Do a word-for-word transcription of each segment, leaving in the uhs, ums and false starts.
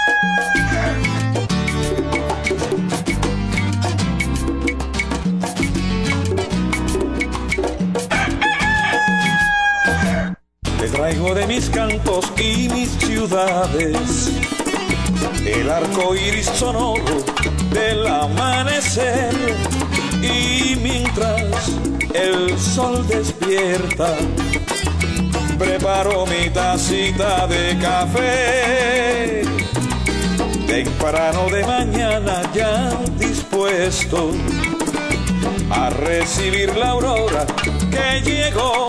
Te traigo de mis cantos y mis ciudades el arco iris sonoro del amanecer, y mientras el sol despierta preparo mi tacita de café. Temprano de mañana ya dispuesto a recibir la aurora que llegó,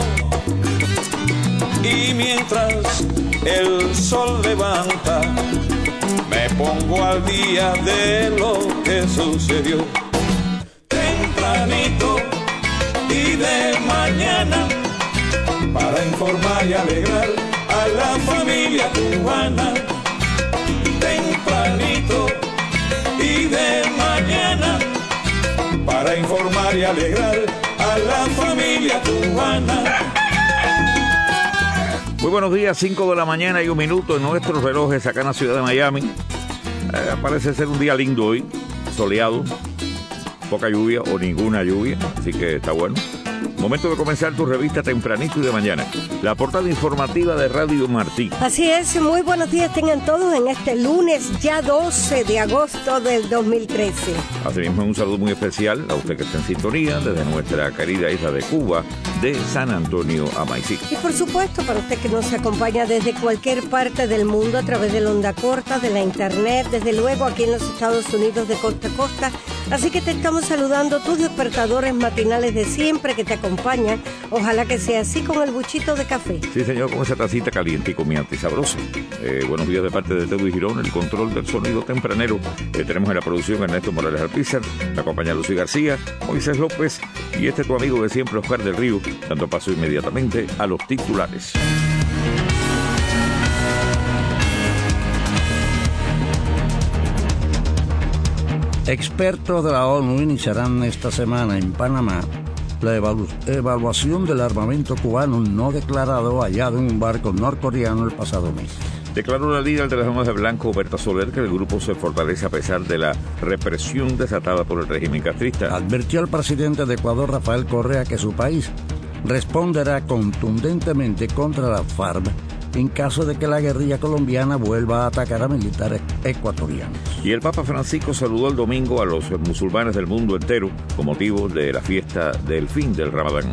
y mientras el sol levanta me pongo al día de lo que sucedió. Tempranito y de mañana, para informar y alegrar a la familia cubana. Tempranito y de mañana, para informar y alegrar a la familia cubana. Muy buenos días, cinco de la mañana y un minuto en nuestros relojes acá en la ciudad de Miami. Eh, parece ser un día lindo hoy, soleado, poca lluvia o ninguna lluvia, así que está bueno. Momento de comenzar tu revista tempranito y de mañana, la portada informativa de Radio Martí. Así es, muy buenos días tengan todos en este lunes ya doce de agosto del dos mil trece. Asimismo, un saludo muy especial a usted que está en sintonía desde nuestra querida isla de Cuba, de San Antonio a Maicí. Y por supuesto, para usted que nos acompaña desde cualquier parte del mundo a través de la onda corta, de la internet, desde luego aquí en los Estados Unidos de costa a costa. Así que te estamos saludando, tus despertadores matinales de siempre que te acompañan. Ojalá que sea así con el buchito de café. Sí, señor, con esa tacita caliente y comiante y sabrosa. Eh, buenos días de parte de Teudo y Girón, el control del sonido tempranero. Eh, tenemos en la producción Ernesto Morales Alpizar, me acompaña Lucy García, Moisés López y este tu amigo de siempre, Oscar del Río, dando paso inmediatamente a los titulares. Expertos de la ONU iniciarán esta semana en Panamá la evalu- evaluación del armamento cubano no declarado hallado en un barco norcoreano el pasado mes. Declaró la líder de las Damas de Blanco, Berta Soler, que el grupo se fortalece a pesar de la represión desatada por el régimen castrista. Advirtió al presidente de Ecuador, Rafael Correa, que su país responderá contundentemente contra la FARC en caso de que la guerrilla colombiana vuelva a atacar a militares ecuatorianos. Y el Papa Francisco saludó el domingo a los musulmanes del mundo entero con motivo de la fiesta del fin del Ramadán.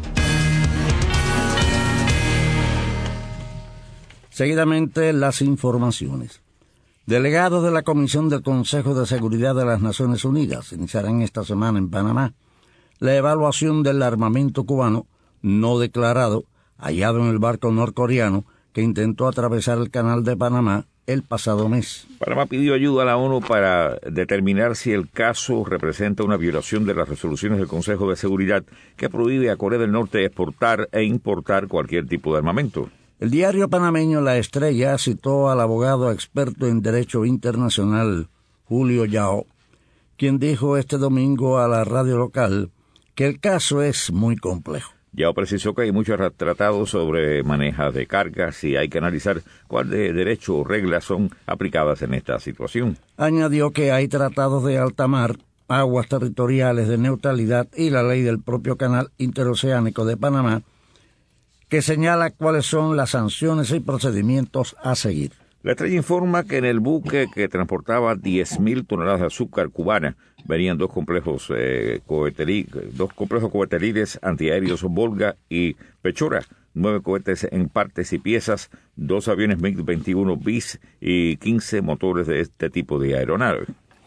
Seguidamente, las informaciones. Delegados de la Comisión del Consejo de Seguridad de las Naciones Unidas iniciarán esta semana en Panamá la evaluación del armamento cubano no declarado hallado en el barco norcoreano que intentó atravesar el canal de Panamá el pasado mes. Panamá pidió ayuda a la ONU para determinar si el caso representa una violación de las resoluciones del Consejo de Seguridad que prohíbe a Corea del Norte exportar e importar cualquier tipo de armamento. El diario panameño La Estrella citó al abogado experto en Derecho Internacional, Julio Yao, quien dijo este domingo a la radio local que el caso es muy complejo. Yao precisó que hay muchos tratados sobre manejo de cargas y hay que analizar cuál de derecho o reglas son aplicadas en esta situación. Añadió que hay tratados de alta mar, aguas territoriales de neutralidad y la ley del propio canal interoceánico de Panamá que señala cuáles son las sanciones y procedimientos a seguir. La Estrella informa que en el buque que transportaba diez mil toneladas de azúcar cubana venían dos complejos eh, coheteri, dos complejos coheteriles antiaéreos Volga y Pechora, nueve cohetes en partes y piezas, dos aviones MiG veintiuno bis y quince motores de este tipo de aeronave.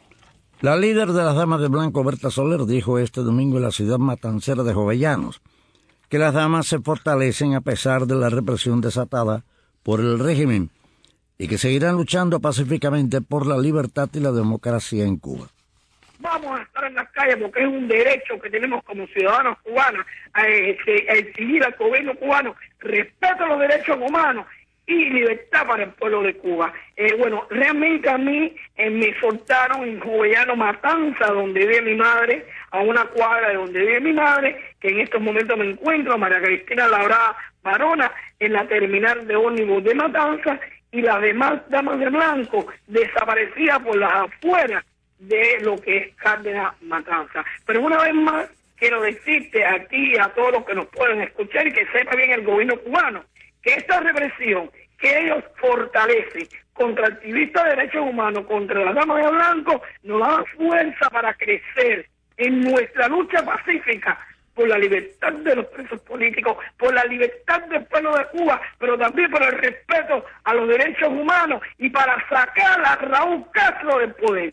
La líder de las Damas de Blanco, Berta Soler, dijo este domingo en la ciudad matancera de Jovellanos que las damas se fortalecen a pesar de la represión desatada por el régimen y que seguirán luchando pacíficamente por la libertad y la democracia en Cuba. Vamos a estar en las calles porque es un derecho que tenemos como ciudadanos cubanos a, a exigir al gobierno cubano respeto a los derechos humanos y libertad para el pueblo de Cuba. Eh, bueno, realmente a mí eh, me soltaron en Jovellano Matanza, donde vive mi madre, a una cuadra de donde vive mi madre, que en estos momentos me encuentro, María Cristina Labrada Barona, en la terminal de ómnibus de Matanza, y las demás damas de blanco desaparecidas por las afueras de lo que es Cárdenas Matanzas. Pero una vez más, quiero decirte aquí a todos los que nos pueden escuchar y que sepa bien el gobierno cubano, que esta represión que ellos fortalecen contra activistas de derechos humanos, contra las damas de blanco, nos da fuerza para crecer en nuestra lucha pacífica por la libertad de los presos políticos, por la libertad del pueblo de Cuba, pero también por el respeto a los derechos humanos y para sacar a Raúl Castro del poder.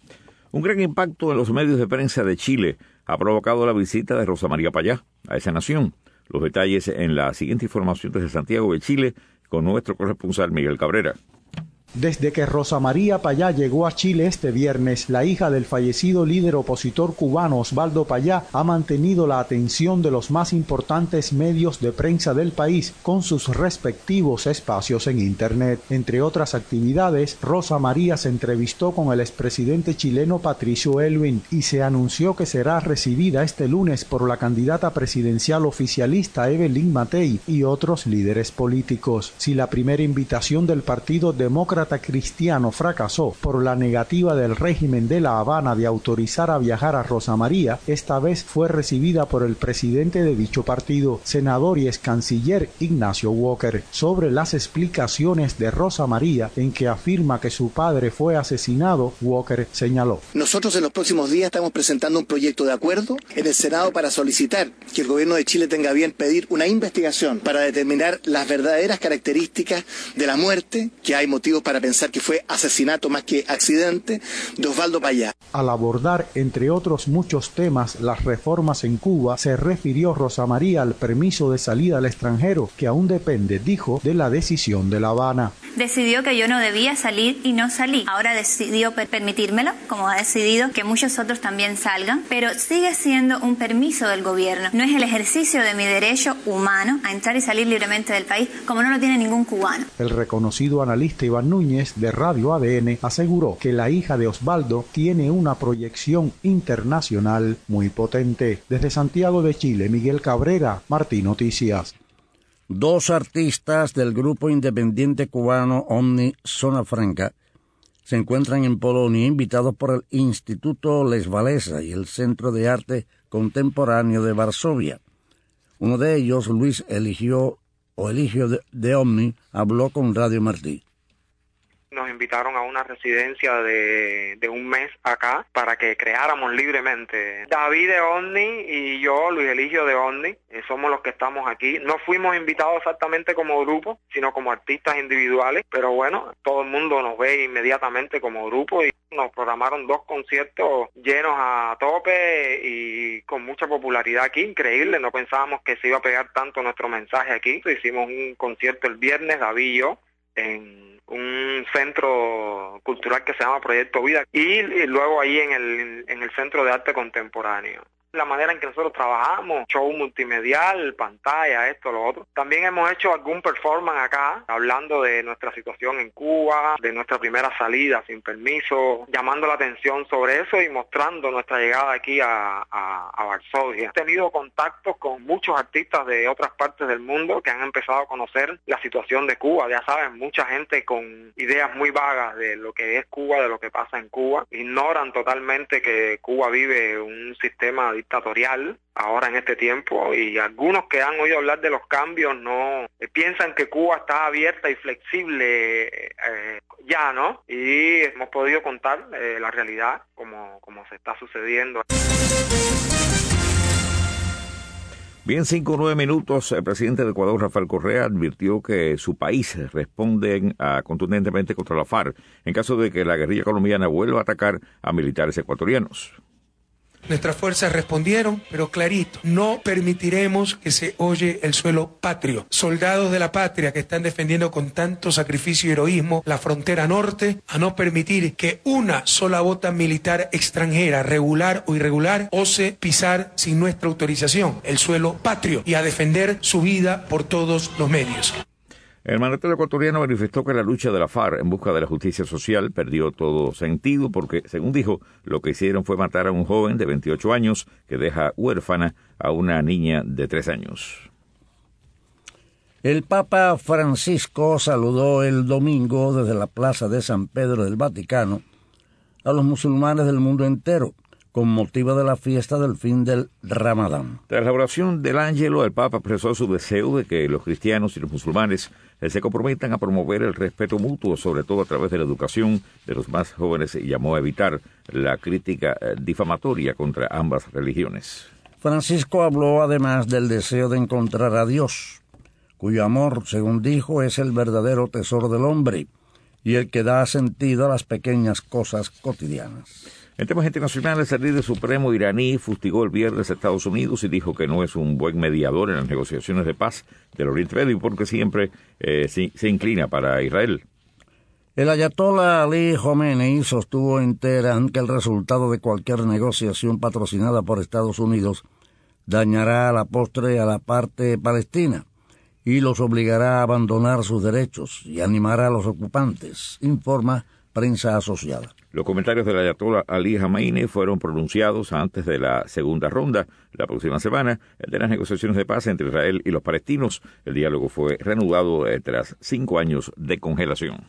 Un gran impacto en los medios de prensa de Chile ha provocado la visita de Rosa María Payá a esa nación. Los detalles en la siguiente información desde Santiago de Chile con nuestro corresponsal Miguel Cabrera. Desde que Rosa María Payá llegó a Chile este viernes, la hija del fallecido líder opositor cubano Osvaldo Payá ha mantenido la atención de los más importantes medios de prensa del país con sus respectivos espacios en Internet. Entre otras actividades, Rosa María se entrevistó con el expresidente chileno Patricio Aylwin y se anunció que será recibida este lunes por la candidata presidencial oficialista Evelyn Matei y otros líderes políticos. Si la primera invitación del Partido Demócrata Cristiano fracasó por la negativa del régimen de La Habana de autorizar a viajar a Rosa María, esta vez fue recibida por el presidente de dicho partido, senador y ex canciller Ignacio Walker, sobre las explicaciones de Rosa María en que afirma que su padre fue asesinado. Walker señaló: Nosotros en los próximos días estamos presentando un proyecto de acuerdo en el Senado para solicitar que el gobierno de Chile tenga bien pedir una investigación para determinar las verdaderas características de la muerte, que hay motivos para pensar que fue asesinato más que accidente, de Osvaldo Payá. Al abordar, entre otros muchos temas, las reformas en Cuba, se refirió Rosa María al permiso de salida al extranjero, que aún depende, dijo, de la decisión de La Habana. Decidió que yo no debía salir y no salí. Ahora decidió permitírmelo, como ha decidido que muchos otros también salgan, pero sigue siendo un permiso del gobierno. No es el ejercicio de mi derecho humano a entrar y salir libremente del país, como no lo tiene ningún cubano. El reconocido analista Iván Núñez, de Radio A D N, aseguró que la hija de Osvaldo tiene una proyección internacional muy potente. Desde Santiago de Chile, Miguel Cabrera, Martín Noticias. Dos artistas del grupo independiente cubano Omni Zona Franca se encuentran en Polonia invitados por el Instituto Lech Walesa y el Centro de Arte Contemporáneo de Varsovia. Uno de ellos, Luis Eligio o Eligio de, de Omni, habló con Radio Martí. Nos invitaron a una residencia de, de un mes acá para que creáramos libremente. David de Omni y yo, Luis Eligio de Omni, eh, somos los que estamos aquí. No fuimos invitados exactamente como grupo, sino como artistas individuales, pero bueno, todo el mundo nos ve inmediatamente como grupo y nos programaron dos conciertos llenos a tope y con mucha popularidad aquí, increíble. No pensábamos que se iba a pegar tanto nuestro mensaje aquí. Hicimos un concierto el viernes, David y yo, en un centro cultural que se llama Proyecto Vida y, y luego ahí en el en el Centro de Arte Contemporáneo. La manera en que nosotros trabajamos, show multimedial, pantalla, esto, lo otro. También hemos hecho algún performance acá, hablando de nuestra situación en Cuba, de nuestra primera salida sin permiso, llamando la atención sobre eso y mostrando nuestra llegada aquí a, a, a Varsovia. He tenido contactos con muchos artistas de otras partes del mundo que han empezado a conocer la situación de Cuba. Ya saben, mucha gente con ideas muy vagas de lo que es Cuba, de lo que pasa en Cuba. Ignoran totalmente que Cuba vive un sistema dictatorial ahora en este tiempo, y algunos que han oído hablar de los cambios no eh, piensan que Cuba está abierta y flexible eh, ya, ¿no? Y hemos podido contar eh, la realidad como, como se está sucediendo. Bien, cinco o nueve minutos, el presidente de Ecuador, Rafael Correa, advirtió que su país responde uh, contundentemente contra la FARC en caso de que la guerrilla colombiana vuelva a atacar a militares ecuatorianos. Nuestras fuerzas respondieron, pero clarito, no permitiremos que se oye el suelo patrio. Soldados de la patria que están defendiendo con tanto sacrificio y heroísmo la frontera norte, a no permitir que una sola bota militar extranjera, regular o irregular, ose pisar sin nuestra autorización el suelo patrio, y a defender su vida por todos los medios. El mandatario ecuatoriano manifestó que la lucha de la FARC en busca de la justicia social perdió todo sentido porque, según dijo, lo que hicieron fue matar a un joven de veintiocho años que deja huérfana a una niña de tres años. El Papa Francisco saludó el domingo desde la Plaza de San Pedro del Vaticano a los musulmanes del mundo entero, con motivo de la fiesta del fin del Ramadán. Tras la oración del Ángelo, el Papa expresó su deseo de que los cristianos y los musulmanes se comprometan a promover el respeto mutuo, sobre todo a través de la educación de los más jóvenes, y llamó a evitar la crítica difamatoria contra ambas religiones. Francisco habló además del deseo de encontrar a Dios, cuyo amor, según dijo, es el verdadero tesoro del hombre y el que da sentido a las pequeñas cosas cotidianas. En temas internacionales, el líder supremo iraní fustigó el viernes a Estados Unidos y dijo que no es un buen mediador en las negociaciones de paz del Oriente Medio porque siempre eh, se, se inclina para Israel. El ayatollah Ali Khomeini sostuvo en Teherán que el resultado de cualquier negociación patrocinada por Estados Unidos dañará a la postre a la parte palestina y los obligará a abandonar sus derechos y animará a los ocupantes, informa Prensa Asociada. Los comentarios del ayatollah Ali Khamenei fueron pronunciados antes de la segunda ronda, la próxima semana, de las negociaciones de paz entre Israel y los palestinos. El diálogo fue reanudado eh, tras cinco años de congelación.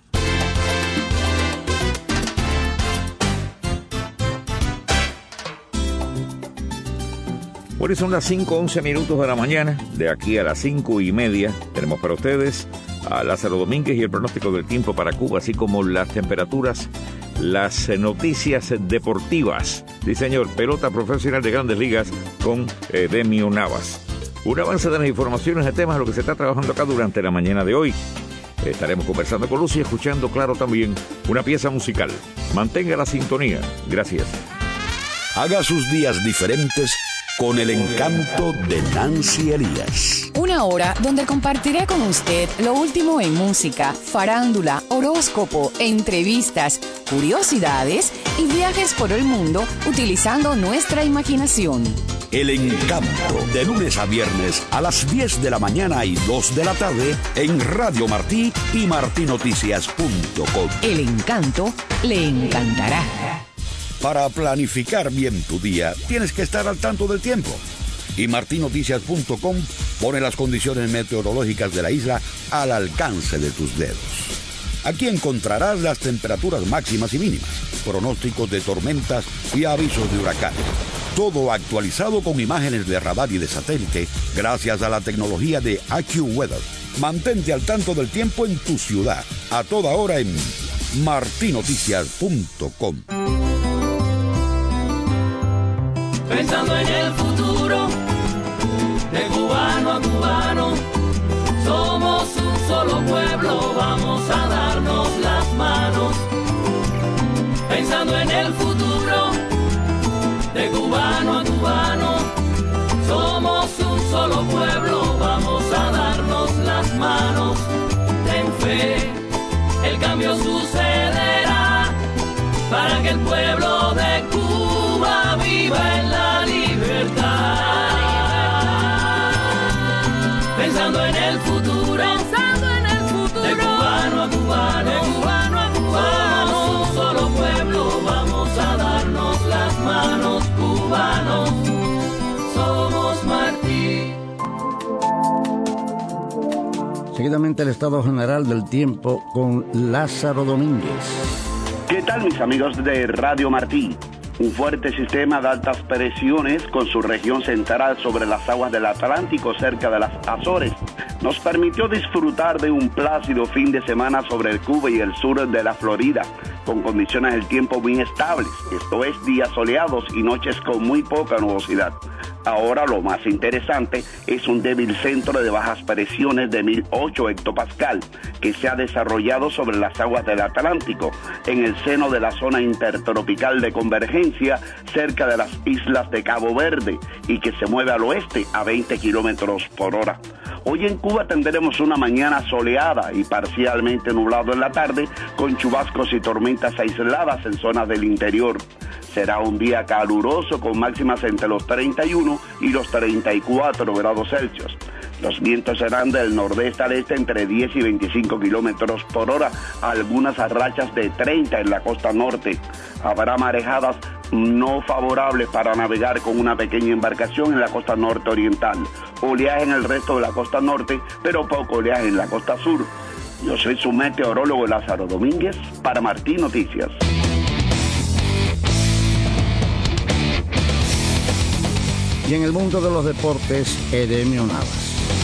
Bueno, son las cinco once minutos de la mañana. De aquí a las cinco y media tenemos para ustedes a Lázaro Domínguez y el pronóstico del tiempo para Cuba, así como las temperaturas, las noticias deportivas. Sí, señor, pelota profesional de Grandes Ligas con eh, Demio Navas. Un avance de las informaciones de temas de lo que se está trabajando acá durante la mañana de hoy. Estaremos conversando con Lucy y escuchando, claro, también una pieza musical. Mantenga la sintonía. Gracias. Haga sus días diferentes con el encanto de Nancy Elías. Una hora donde compartiré con usted lo último en música, farándula, horóscopo, entrevistas, curiosidades y viajes por el mundo utilizando nuestra imaginación. El encanto, de lunes a viernes a las diez de la mañana y dos de la tarde en Radio Martí y martí noticias punto com. El encanto le encantará. Para planificar bien tu día, tienes que estar al tanto del tiempo. Y martí noticias punto com pone las condiciones meteorológicas de la isla al alcance de tus dedos. Aquí encontrarás las temperaturas máximas y mínimas, pronósticos de tormentas y avisos de huracanes. Todo actualizado con imágenes de radar y de satélite gracias a la tecnología de AccuWeather. Mantente al tanto del tiempo en tu ciudad, a toda hora en martí noticias punto com. Pensando en el futuro, de cubano a cubano, somos un solo pueblo, vamos a darnos las manos. Pensando en el futuro, de cubano a cubano, somos un solo pueblo, vamos a darnos las manos. Ten fe, el cambio sucederá, para que el pueblo de Cuba viva en la libertad. Pensando en el futuro, pensando en el futuro, de cubano a cubano, de cubano a cubano, somos un solo pueblo, vamos a darnos las manos, cubanos, somos Martí. Seguidamente el estado general del tiempo con Lázaro Domínguez. ¿Qué tal, mis amigos de Radio Martí? Un fuerte sistema de altas presiones con su región central sobre las aguas del Atlántico cerca de las Azores nos permitió disfrutar de un plácido fin de semana sobre el Cuba y el sur de la Florida, con condiciones del tiempo muy estables, esto es, días soleados y noches con muy poca nubosidad. Ahora lo más interesante es un débil centro de bajas presiones de mil ocho hectopascal que se ha desarrollado sobre las aguas del Atlántico en el seno de la zona intertropical de convergencia cerca de las islas de Cabo Verde y que se mueve al oeste a veinte kilómetros por hora. Hoy en Cuba tendremos una mañana soleada y parcialmente nublado en la tarde con chubascos y tormentas aisladas en zonas del interior. Será un día caluroso con máximas entre los treinta y uno y los treinta y cuatro grados Celsius. Los vientos serán del nordeste al este entre diez y veinticinco kilómetros por hora, algunas rachas de treinta en la costa norte. Habrá marejadas no favorables para navegar con una pequeña embarcación en la costa norte oriental. Oleaje en el resto de la costa norte, pero poco oleaje en la costa sur. Yo soy su meteorólogo Lázaro Domínguez para Martí Noticias. Y en el mundo de los deportes, Edemio Navas.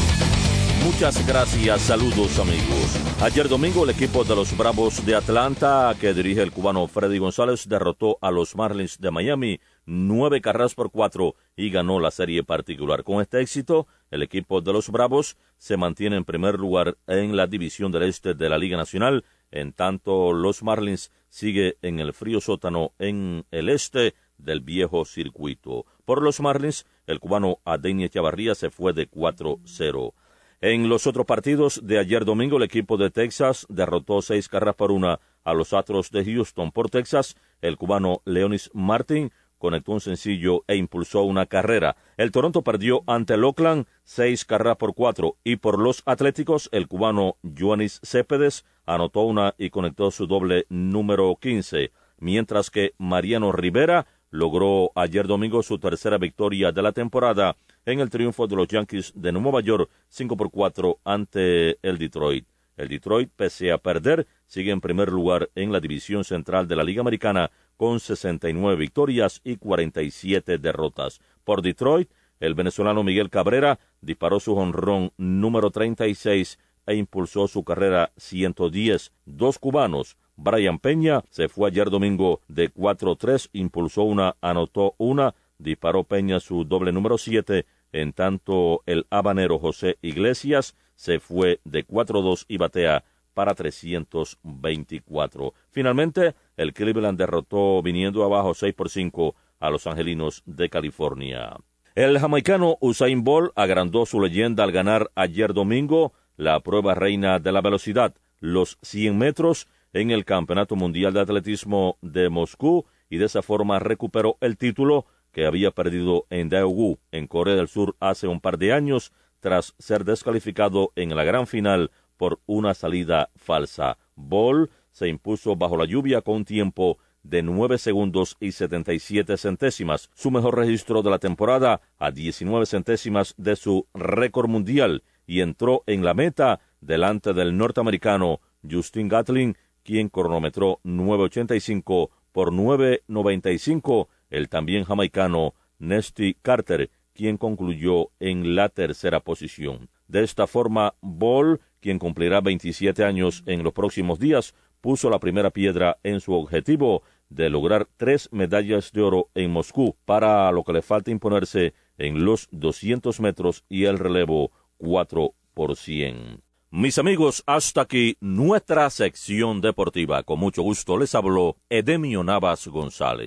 Muchas gracias, saludos amigos. Ayer domingo el equipo de los Bravos de Atlanta, que dirige el cubano Freddy González, derrotó a los Marlins de Miami nueve carreras por cuatro y ganó la serie particular. Con este éxito, el equipo de los Bravos se mantiene en primer lugar en la división del este de la Liga Nacional, en tanto los Marlins sigue en el frío sótano en el este del viejo circuito. Por los Marlins, el cubano Adeiny Echavarría se fue de cuatro cero. En los otros partidos de ayer domingo, el equipo de Texas derrotó seis carreras por una a los Astros de Houston. Por Texas, el cubano Leonis Martin conectó un sencillo e impulsó una carrera. El Toronto perdió ante el Oakland seis carreras por cuatro. Y por los Atléticos, el cubano Yoenis Céspedes anotó una y conectó su doble número quince. Mientras que Mariano Rivera logró ayer domingo su tercera victoria de la temporada en el triunfo de los Yankees de Nueva York cinco por cuatro ante el Detroit. El Detroit, pese a perder, sigue en primer lugar en la división central de la Liga Americana con sesenta y nueve victorias y cuarenta y siete derrotas. Por Detroit, el venezolano Miguel Cabrera disparó su jonrón número treinta y seis e impulsó su carrera ciento diez. Dos cubanos, Brian Peña se fue ayer domingo de cuatro tres, impulsó una, anotó una, disparó Peña su doble número siete, en tanto el habanero José Iglesias se fue de cuatro dos y batea para trescientos veinticuatro. Finalmente, el Cleveland derrotó viniendo abajo seis por cinco a los Angelinos de California. El jamaicano Usain Bolt agrandó su leyenda al ganar ayer domingo la prueba reina de la velocidad, los cien metros, en el Campeonato Mundial de Atletismo de Moscú, y de esa forma recuperó el título que había perdido en Daegu, en Corea del Sur, hace un par de años, tras ser descalificado en la gran final por una salida falsa. Bolt se impuso bajo la lluvia con un tiempo de nueve segundos y setenta y siete centésimas, su mejor registro de la temporada, a diecinueve centésimas de su récord mundial, y entró en la meta delante del norteamericano Justin Gatlin, quien cronometró nueve ochenta y cinco por nueve noventa y cinco, el también jamaicano Nesty Carter, quien concluyó en la tercera posición. De esta forma, Bolt, quien cumplirá veintisiete años en los próximos días, puso la primera piedra en su objetivo de lograr tres medallas de oro en Moscú, para lo que le falta imponerse en los doscientos metros y el relevo cuatro por cien. Mis amigos, hasta aquí nuestra sección deportiva. Con mucho gusto les habló Edemio Navas González.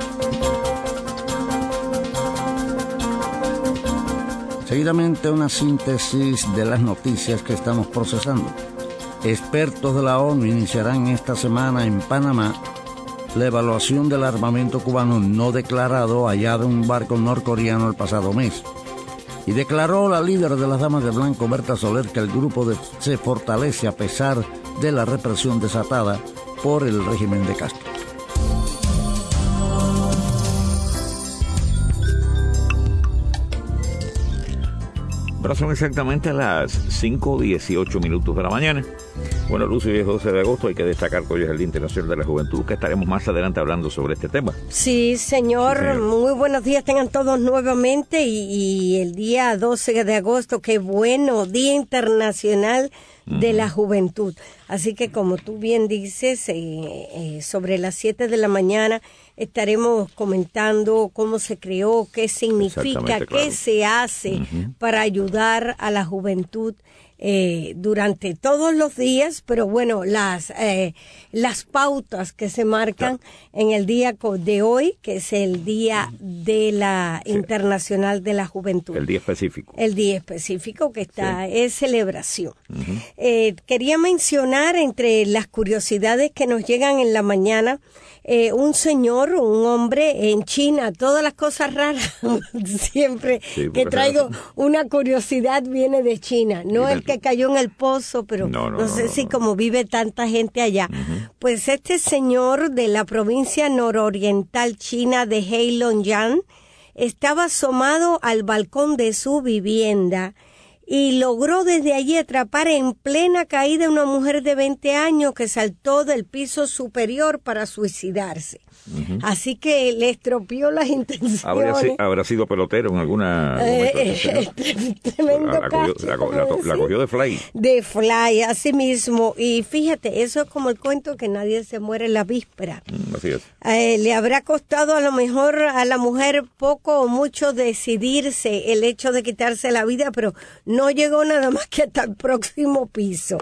Seguidamente, una síntesis de las noticias que estamos procesando. Expertos de la ONU iniciarán esta semana en Panamá la evaluación del armamento cubano no declarado hallado en un barco norcoreano el pasado mes. Y declaró la líder de las Damas de Blanco, Berta Soler, que el grupo de, se fortalece a pesar de la represión desatada por el régimen de Castro. Ahora son exactamente las cinco dieciocho minutos de la mañana. Bueno, Lucy, hoy es doce de agosto, hay que destacar que hoy es el Día Internacional de la Juventud, que estaremos más adelante hablando sobre este tema. Sí, señor, sí, señor. Muy buenos días tengan todos nuevamente, y, y el día doce de agosto, qué bueno, Día Internacional de uh-huh. la Juventud. Así que, como tú bien dices, eh, eh, sobre las siete de la mañana estaremos comentando cómo se creó, qué significa, qué claro. se hace uh-huh. para ayudar a la juventud eh, durante todos los días, pero bueno, las eh, las pautas que se marcan claro. en el día de hoy, que es el Día de la sí. Internacional de la Juventud. El día específico. El día específico que está, sí. es celebración. Uh-huh. Eh, quería mencionar entre las curiosidades que nos llegan en la mañana, Eh, un señor, un hombre en China, todas las cosas raras, siempre sí, que traigo una curiosidad viene de China, no el, el que cayó en el pozo, pero no, no, no sé no, si no. como vive tanta gente allá. Uh-huh. Pues este señor de la provincia nororiental china de Heilongjiang estaba asomado al balcón de su vivienda y logró desde allí atrapar en plena caída a una mujer de veinte años que saltó del piso superior para suicidarse. Uh-huh. Así que le estropeó las intenciones. ¿Habrá, habrá sido pelotero en alguna eh, eh, tremendo la, la, cogió, la, la, la cogió de fly. De fly, así mismo. Y fíjate, eso es como el cuento que nadie se muere en la víspera. Mm, así es. Eh, le habrá costado a lo mejor a la mujer poco o mucho decidirse el hecho de quitarse la vida, pero no llegó nada más que hasta el próximo piso.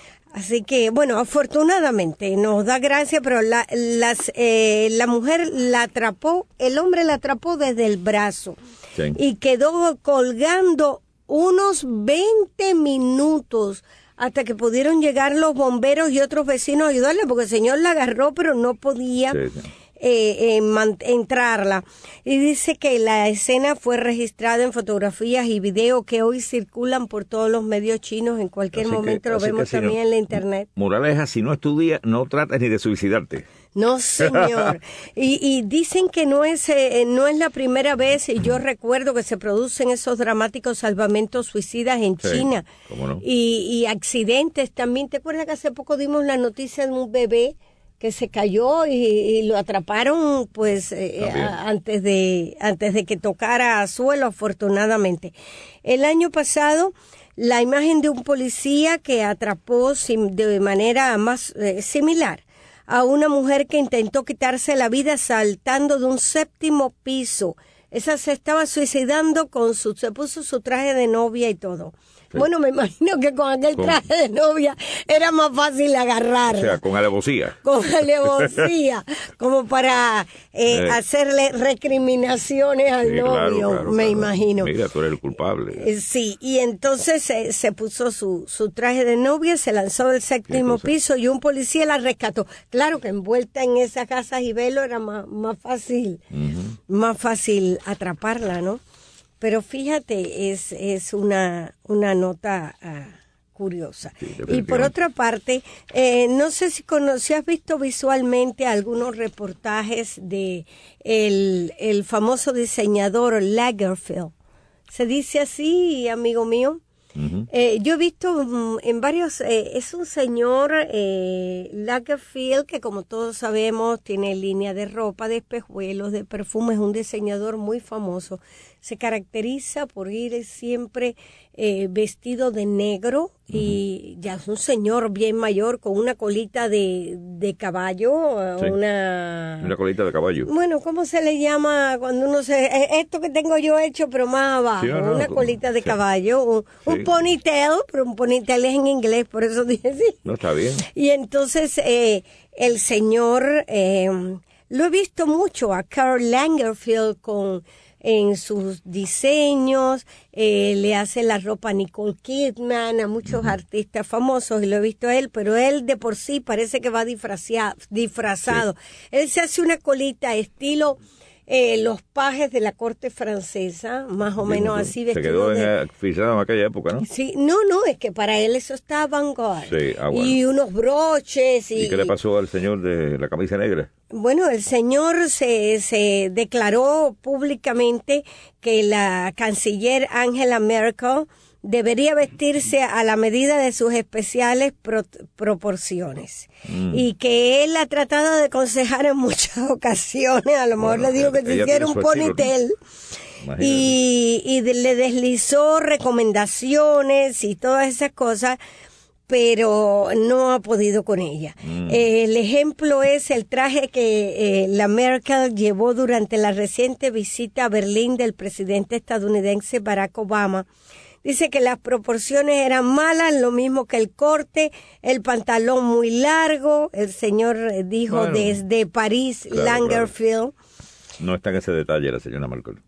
Así que, bueno, afortunadamente nos da gracia, pero la, las, eh, la mujer la atrapó, el hombre la atrapó desde el brazo sí. y quedó colgando unos veinte minutos hasta que pudieron llegar los bomberos y otros vecinos a ayudarle, porque el señor la agarró, pero no podía sí, sí. Eh, eh, man, entrarla. Y dice que la escena fue registrada en fotografías y videos que hoy circulan por todos los medios chinos. En cualquier así momento que, lo vemos también no, en la internet. Moraleja, si no estudias, no trates ni de suicidarte. No, señor. y, y dicen que no es eh, no es la primera vez, y yo recuerdo que se producen esos dramáticos salvamentos suicidas en sí, China. ¿Cómo no? Y, y accidentes también. ¿Te acuerdas que hace poco dimos la noticia de un bebé que se cayó y, y lo atraparon pues eh, a, antes de antes de que tocara suelo, afortunadamente? El año pasado, la imagen de un policía que atrapó sim, de manera más eh, similar a una mujer que intentó quitarse la vida saltando de un séptimo piso. Esa se estaba suicidando con su, se puso su traje de novia y todo. Sí. Bueno, me imagino que con aquel traje de novia era más fácil agarrar. O sea, con alevosía. Con alevosía, como para eh, eh. hacerle recriminaciones al sí, novio, claro, claro, me claro. imagino. Mira, tú eres el culpable. Eh, sí, y entonces eh, se puso su, su traje de novia, se lanzó del séptimo piso y un policía la rescató. Claro que envuelta en esas gasas y velo era más, más fácil, uh-huh. más fácil atraparla, ¿no? Pero fíjate, es es una una nota uh, curiosa. Sí, y por otra parte, eh, no sé si, cono- si has visto visualmente algunos reportajes de el, el famoso diseñador Lagerfeld. ¿Se dice así, amigo mío? Uh-huh. Eh, yo he visto um, en varios, eh, es un señor eh, Lagerfeld que, como todos sabemos, tiene línea de ropa, de espejuelos, de perfumes, es un diseñador muy famoso. Se caracteriza por ir siempre eh, vestido de negro y uh-huh. ya es un señor bien mayor con una colita de, de caballo, sí. una... Una colita de caballo. Bueno, ¿cómo se le llama cuando uno se... Esto que tengo yo hecho, pero más abajo, sí, no, no, una colita de sí. caballo, un, sí. un ponytail, pero un ponytail es en inglés, por eso dije sí. No, está bien. Y entonces eh, el señor, eh, lo he visto mucho a Karl Lagerfeld con... en sus diseños, eh, le hace la ropa a Nicole Kidman, a muchos uh-huh. artistas famosos, y lo he visto a él, pero él de por sí parece que va disfrazado. disfrazado. Sí. Él se hace una colita estilo eh, los pajes de la corte francesa, más o menos sí, así vestido. Se quedó de... en, fijado en aquella época, ¿no? Sí, no, no, es que para él eso está avant-garde. Sí, ah, bueno. Y unos broches. ¿Y, ¿Y qué le pasó al señor de la camisa negra? Bueno, el señor se, se declaró públicamente que la canciller Angela Merkel debería vestirse a la medida de sus especiales pro, proporciones mm. y que él ha tratado de aconsejar en muchas ocasiones, a lo mejor bueno, le dijo que se hiciera un ponytail y, y le deslizó recomendaciones y todas esas cosas, pero no ha podido con ella. Mm. Eh, el ejemplo es el traje que eh, la Merkel llevó durante la reciente visita a Berlín del presidente estadounidense Barack Obama. Dice que las proporciones eran malas, lo mismo que el corte, el pantalón muy largo. El señor dijo bueno, desde París, claro, Lagerfeld. Claro. No está en ese detalle la señora Merkel.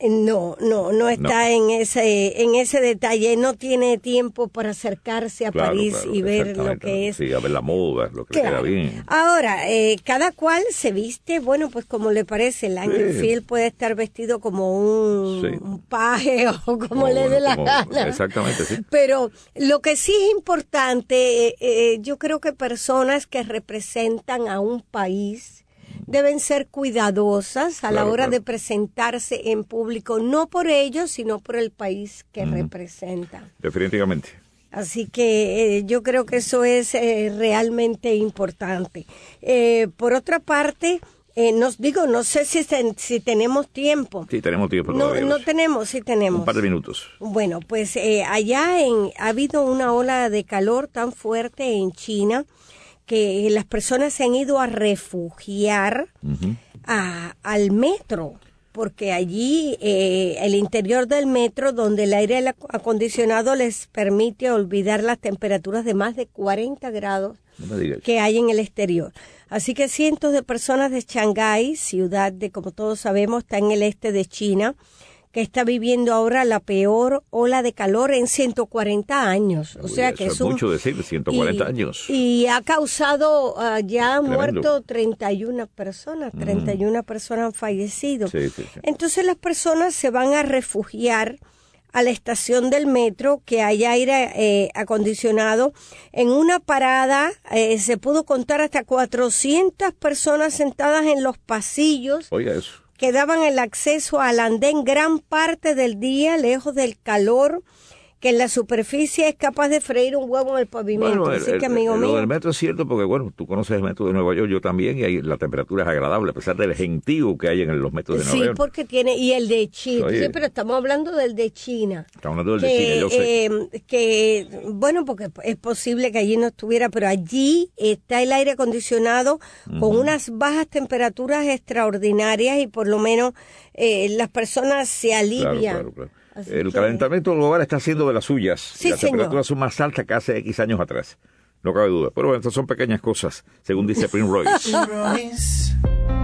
No, no, no está no. en ese en ese detalle. No tiene tiempo para acercarse a claro, París claro, y ver lo que es. Sí, a ver la moda, lo que claro. le queda bien. Ahora, eh, cada cual se viste, bueno, pues como le parece. El ángel sí. fiel puede estar vestido como un, sí. un paje o como, como le bueno, dé la como, gana. Exactamente, sí. Pero lo que sí es importante, eh, eh, yo creo que personas que representan a un país deben ser cuidadosas a claro, la hora claro. de presentarse en público, no por ellos, sino por el país que mm. representan. Definitivamente. Así que eh, yo creo que eso es eh, realmente importante. Eh, por otra parte, eh, nos digo, no sé si, se, si tenemos tiempo. Sí, tenemos tiempo. No, no tenemos, sí tenemos. Un par de minutos. Bueno, pues eh, allá en, ha habido una ola de calor tan fuerte en China que las personas se han ido a refugiar uh-huh. a, al metro, porque allí eh, el interior del metro, donde el aire acondicionado les permite olvidar las temperaturas de más de cuarenta grados no que hay en el exterior. Así que cientos de personas de Shanghái, ciudad de, como todos sabemos, está en el este de China, que está viviendo ahora la peor ola de calor en ciento cuarenta años. O Uy, sea que eso es un, mucho decir, ciento cuarenta y, años. Y ha causado, uh, ya han Tremendo. muerto treinta y una personas, treinta y una mm. personas han fallecido. Sí, sí, sí. Entonces las personas se van a refugiar a la estación del metro, que hay aire eh, acondicionado. En una parada eh, se pudo contar hasta cuatrocientas personas sentadas en los pasillos. Oiga eso. Que daban el acceso al andén gran parte del día, lejos del calor, que en la superficie es capaz de freír un huevo en el pavimento. Bueno, el, Así que, amigo el, mío. Lo del metro es cierto porque, bueno, tú conoces el metro de Nueva York, yo también, y ahí la temperatura es agradable, a pesar del gentío que hay en los metros de Nueva sí, York. Sí, porque tiene, y el de China, Oye, sí, pero estamos hablando del de China. Estamos hablando del que, de China, yo sé. Eh, que, bueno, porque es posible que allí no estuviera, pero allí está el aire acondicionado uh-huh. con unas bajas temperaturas extraordinarias y por lo menos eh, las personas se alivian. Claro, claro, claro. Así el que... calentamiento global está haciendo de las suyas. Sí, las señor. temperaturas son más altas que hace X años atrás. No cabe duda. Pero bueno, estas son pequeñas cosas, según dice Prince Royce. Royce.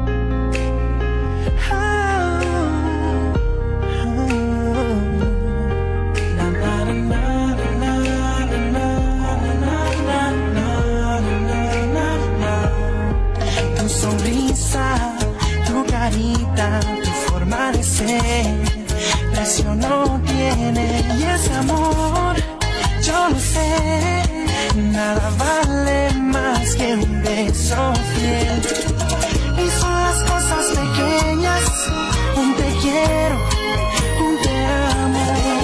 Tu sonrisa, tu carita, tu forma de ser. Precio no tiene y ese amor, yo lo sé, nada vale más que un beso fiel. Y son las cosas pequeñas, un te quiero, un te amo.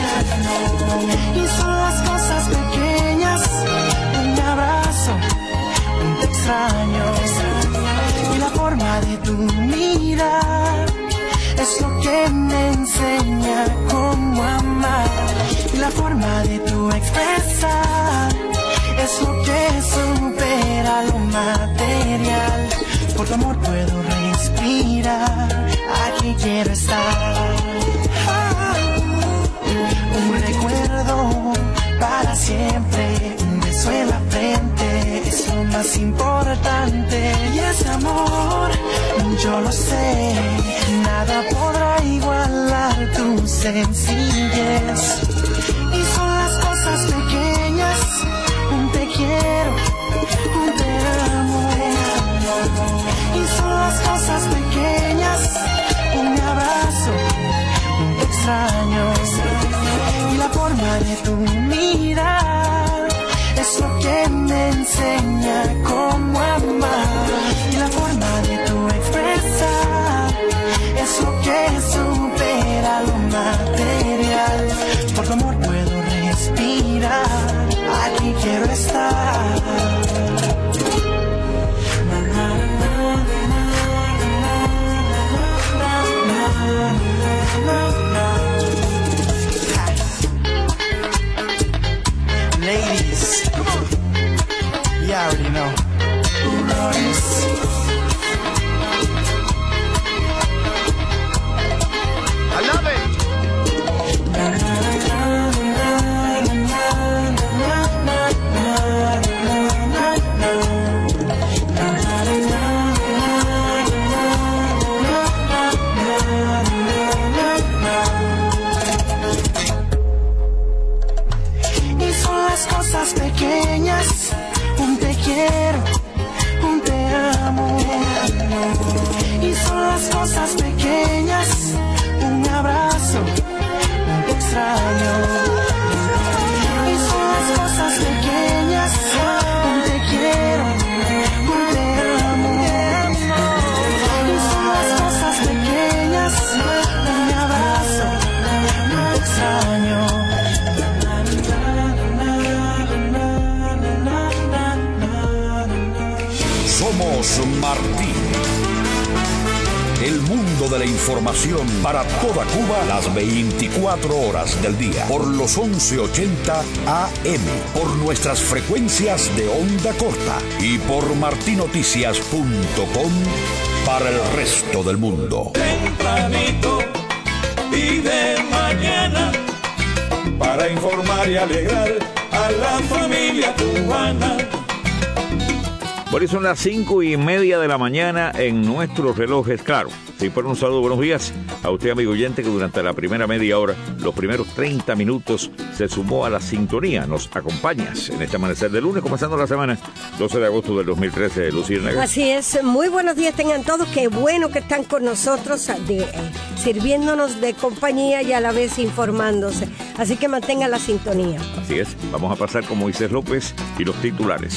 Y son las cosas pequeñas, un abrazo, un te extraño. Y la forma de tu mirar es lo que me enseña cómo amar. Y la forma de tu expresar es lo que supera lo material. Por tu amor puedo respirar, aquí quiero estar. Ah, un recuerdo para siempre, un beso en la frente es lo más importante. Y ese amor, yo lo sé, nada podrá igualar tu sencillez. Y son las cosas pequeñas, un te quiero, un te amo. Y son las cosas pequeñas, un abrazo, un te extraño. Y la forma de tu mirar es lo que me enseña cómo amar. Y la forma de tu expresar es lo que supera lo material. Por tu amor puedo respirar, aquí quiero estar. Ladies, come on. You already know. Royce. las cosas pequeñas, un abrazo, no te extraño. Y son las cosas pequeñas, un te quiero, un te amo. Y son las cosas pequeñas, un abrazo, no te extraño. Somos Martí. El mundo de la información para toda Cuba las veinticuatro horas del día. Por los once ochenta A M. Por nuestras frecuencias de onda corta. Y por martinoticias punto com para el resto del mundo. Tempranito y de mañana para informar y alegrar a la familia cubana. Por eso son las cinco y media de la mañana en nuestros relojes, claro. Sí, por un saludo, buenos días a usted, amigo oyente, que durante la primera media hora, los primeros treinta minutos, se sumó a la sintonía. Nos acompañas en este amanecer de lunes, comenzando la semana, doce de agosto del dos mil trece, Lucía Negra. Así es, muy buenos días tengan todos, qué bueno que están con nosotros, de, eh, sirviéndonos de compañía y a la vez informándose. Así que mantengan la sintonía. Así es, vamos a pasar con Moisés López y los titulares.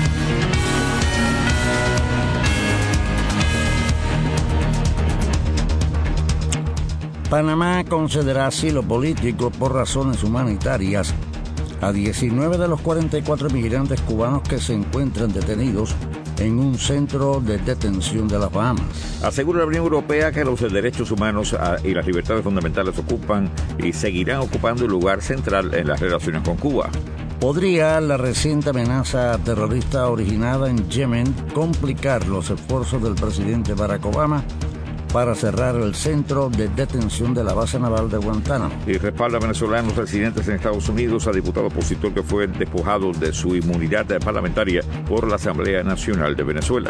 Panamá concederá asilo político por razones humanitarias a diecinueve de los cuarenta y cuatro migrantes cubanos que se encuentran detenidos en un centro de detención de las Bahamas. Asegura la Unión Europea que los derechos humanos y las libertades fundamentales ocupan y seguirán ocupando un lugar central en las relaciones con Cuba. ¿Podría la reciente amenaza terrorista originada en Yemen complicar los esfuerzos del presidente Barack Obama para cerrar el centro de detención de la base naval de Guantánamo? Y respalda a venezolanos residentes en Estados Unidos a diputado opositor que fue despojado de su inmunidad parlamentaria por la Asamblea Nacional de Venezuela.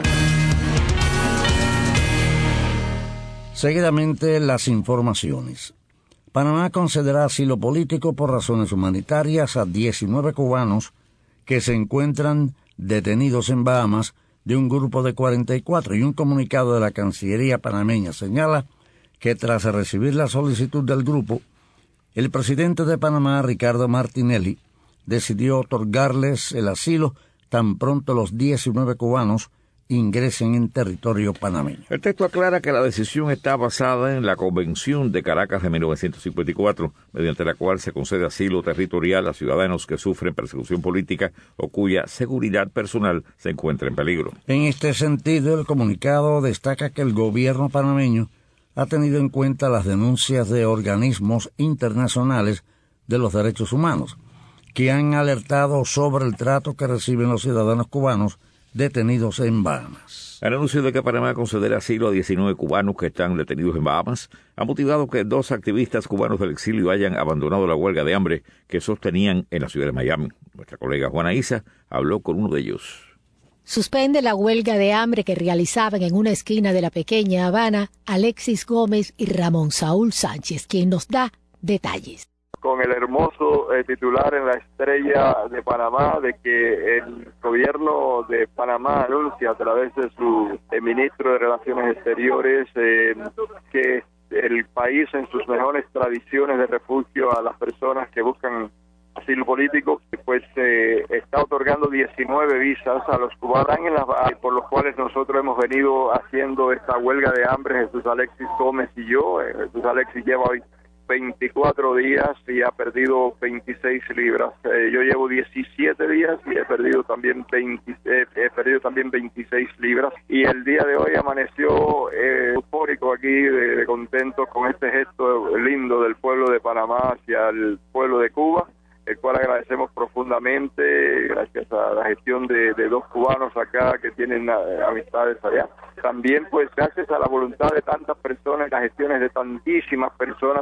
Seguidamente, las informaciones. Panamá concederá asilo político por razones humanitarias a diecinueve cubanos que se encuentran detenidos en Bahamas de un grupo de cuarenta y cuatro, y un comunicado de la Cancillería panameña señala que tras recibir la solicitud del grupo, el presidente de Panamá, Ricardo Martinelli, decidió otorgarles el asilo tan pronto los diecinueve cubanos ingresen en territorio panameño. El texto aclara que la decisión está basada en la Convención de Caracas de mil novecientos cincuenta y cuatro, mediante la cual se concede asilo territorial a ciudadanos que sufren persecución política o cuya seguridad personal se encuentra en peligro. En este sentido, el comunicado destaca que el gobierno panameño ha tenido en cuenta las denuncias de organismos internacionales de los derechos humanos, que han alertado sobre el trato que reciben los ciudadanos cubanos detenidos en Bahamas. El anuncio de que Panamá concederá asilo a diecinueve cubanos que están detenidos en Bahamas ha motivado que dos activistas cubanos del exilio hayan abandonado la huelga de hambre que sostenían en la ciudad de Miami. Nuestra colega Juana Isa habló con uno de ellos. Suspende la huelga de hambre que realizaban en una esquina de la pequeña Habana Alexis Gómez y Ramón Saúl Sánchez, quien nos da detalles. Con el hermoso eh, titular en la Estrella de Panamá de que el gobierno de Panamá anuncia a través de su eh, ministro de Relaciones Exteriores eh, que el país en sus mejores tradiciones de refugio a las personas que buscan asilo político, pues eh, está otorgando diecinueve visas a los cubanos en las, por los cuales nosotros hemos venido haciendo esta huelga de hambre, Jesús Alexis Gómez y yo. eh, Jesús Alexis lleva hoy veinticuatro días y ha perdido veintiséis libras. Eh, yo llevo diecisiete días y he perdido también veinte, eh, he perdido también veintiséis libras. Y el día de hoy amaneció eh, eufórico aquí, de, de contento con este gesto lindo del pueblo de Panamá hacia el pueblo de Cuba, el cual agradecemos profundamente, gracias a la gestión de, de dos cubanos acá que tienen uh, amistades allá. También, pues, gracias a la voluntad de tantas personas, las gestiones de tantísimas personas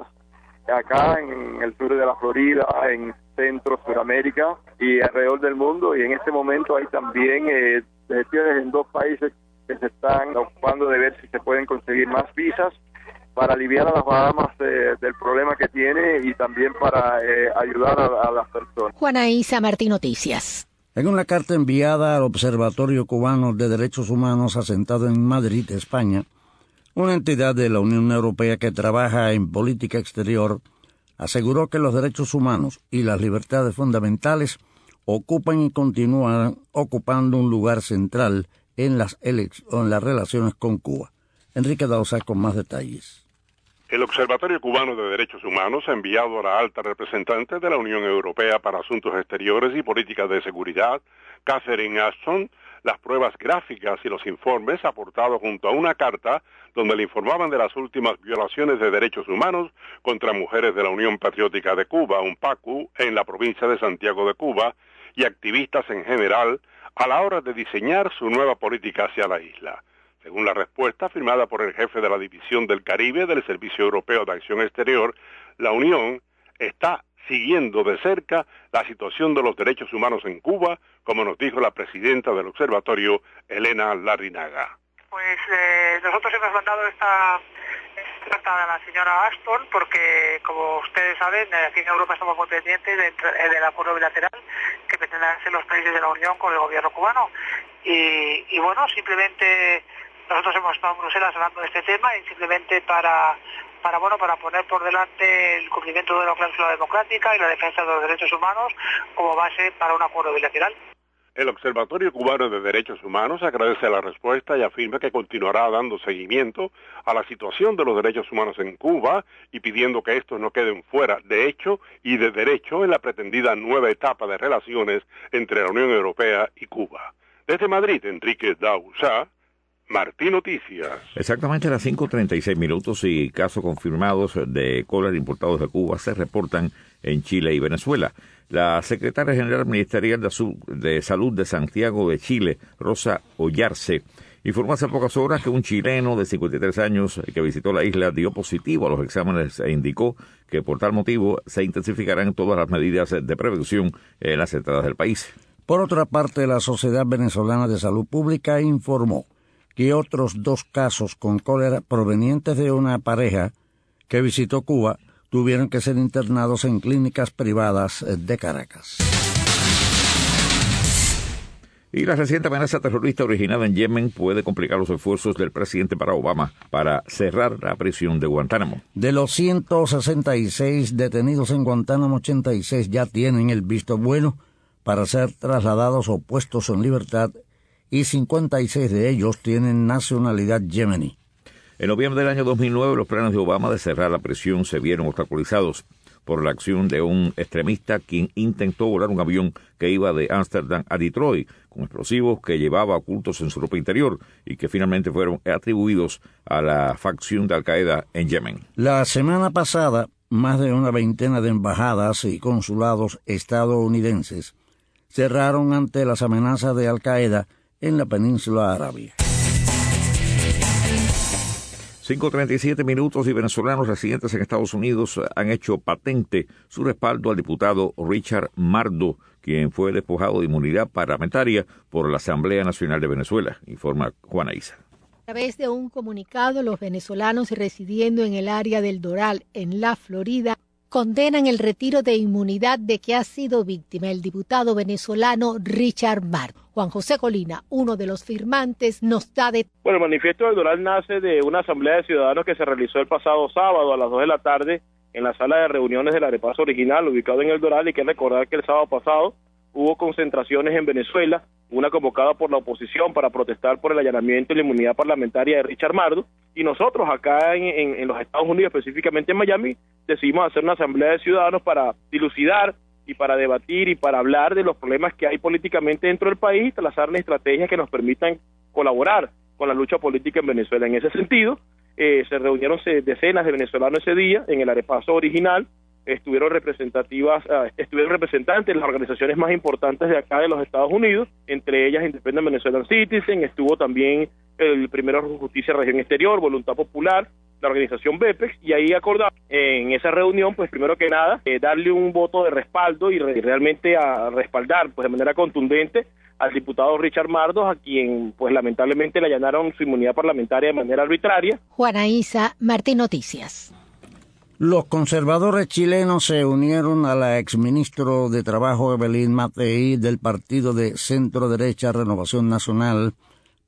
acá en el sur de la Florida, en Centro, Suramérica y alrededor del mundo. Y en este momento hay también eh, gestiones en dos países que se están ocupando de ver si se pueden conseguir más visas para aliviar a las Bahamas eh, del problema que tiene y también para eh, ayudar a, a las personas. Juana Isa, Martín Noticias. En una carta enviada al Observatorio Cubano de Derechos Humanos asentado en Madrid, España, una entidad de la Unión Europea que trabaja en política exterior, aseguró que los derechos humanos y las libertades fundamentales ocupan y continúan ocupando un lugar central en las, elec- en las relaciones con Cuba. Enrique Dausa con más detalles. El Observatorio Cubano de Derechos Humanos ha enviado a la alta representante de la Unión Europea para Asuntos Exteriores y Políticas de Seguridad, Catherine Ashton, las pruebas gráficas y los informes aportados junto a una carta donde le informaban de las últimas violaciones de derechos humanos contra mujeres de la Unión Patriótica de Cuba, UNPACU, en la provincia de Santiago de Cuba, y activistas en general a la hora de diseñar su nueva política hacia la isla. Según la respuesta firmada por el jefe de la División del Caribe del Servicio Europeo de Acción Exterior, la Unión está siguiendo de cerca la situación de los derechos humanos en Cuba, como nos dijo la presidenta del observatorio, Elena Larrinaga. Pues eh, nosotros hemos mandado esta carta a la señora Ashton porque, como ustedes saben, aquí en Europa estamos muy pendientes de, del acuerdo bilateral que pretenden hacer los países de la Unión con el gobierno cubano. Y, y bueno, simplemente nosotros hemos estado en Bruselas hablando de este tema y simplemente para... para bueno para poner por delante el cumplimiento de la cláusula democrática y la defensa de los derechos humanos como base para un acuerdo bilateral. El Observatorio Cubano de Derechos Humanos agradece la respuesta y afirma que continuará dando seguimiento a la situación de los derechos humanos en Cuba y pidiendo que estos no queden fuera de hecho y de derecho en la pretendida nueva etapa de relaciones entre la Unión Europea y Cuba. Desde Madrid, Enrique Dausa, Martí Noticias. Exactamente a las cinco treinta y seis minutos y casos confirmados de cólera importados de Cuba se reportan en Chile y Venezuela. La secretaria general ministerial de, Azul, de Salud de Santiago de Chile, Rosa Ollarse, informó hace pocas horas que un chileno de cincuenta y tres años que visitó la isla dio positivo a los exámenes e indicó que por tal motivo se intensificarán todas las medidas de prevención en las entradas del país. Por otra parte, la Sociedad Venezolana de Salud Pública informó que otros dos casos con cólera provenientes de una pareja que visitó Cuba tuvieron que ser internados en clínicas privadas de Caracas. Y la reciente amenaza terrorista originada en Yemen puede complicar los esfuerzos del presidente Barack Obama para cerrar la prisión de Guantánamo. De los ciento sesenta y seis detenidos en Guantánamo, ochenta y seis ya tienen el visto bueno para ser trasladados o puestos en libertad y cincuenta y seis de ellos tienen nacionalidad yemení. En noviembre del año dos mil nueve, los planes de Obama de cerrar la prisión se vieron obstaculizados por la acción de un extremista quien intentó volar un avión que iba de Ámsterdam a Detroit con explosivos que llevaba ocultos en su ropa interior y que finalmente fueron atribuidos a la facción de Al-Qaeda en Yemen. La semana pasada, más de una veintena de embajadas y consulados estadounidenses cerraron ante las amenazas de Al-Qaeda en la península arábiga. cinco treinta y siete minutos y venezolanos residentes en Estados Unidos han hecho patente su respaldo al diputado Richard Mardo, quien fue despojado de inmunidad parlamentaria por la Asamblea Nacional de Venezuela, informa Juana Isa. A través de un comunicado, los venezolanos residiendo en el área del Doral, en la Florida, condenan el retiro de inmunidad de que ha sido víctima el diputado venezolano Richard Mardo. Juan José Colina, uno de los firmantes, nos da de... Bueno, el manifiesto del Doral nace de una asamblea de ciudadanos que se realizó el pasado sábado a las dos de la tarde en la sala de reuniones del Arepazo original, ubicado en el Doral, y hay que recordar que el sábado pasado hubo concentraciones en Venezuela, una convocada por la oposición para protestar por el allanamiento y la inmunidad parlamentaria de Richard Mardo, y nosotros acá en, en, en los Estados Unidos, específicamente en Miami, decidimos hacer una asamblea de ciudadanos para dilucidar y para debatir y para hablar de los problemas que hay políticamente dentro del país y trazar estrategias que nos permitan colaborar con la lucha política en Venezuela. En ese sentido, eh, se reunieron decenas de venezolanos ese día en el Arepazo original. Estuvieron representativas, uh, estuvieron representantes de las organizaciones más importantes de acá de los Estados Unidos, entre ellas Independent Venezuelan Citizen, estuvo también el Primero Justicia Región Exterior, Voluntad Popular, la organización BEPEX, y ahí acordamos en esa reunión, pues primero que nada, eh, darle un voto de respaldo y re realmente a respaldar pues de manera contundente al diputado Richard Mardo, a quien pues lamentablemente le allanaron su inmunidad parlamentaria de manera arbitraria. Juana Isa, Martín Noticias. Los conservadores chilenos se unieron a la exministro de Trabajo Evelyn Matei del partido de centro derecha Renovación Nacional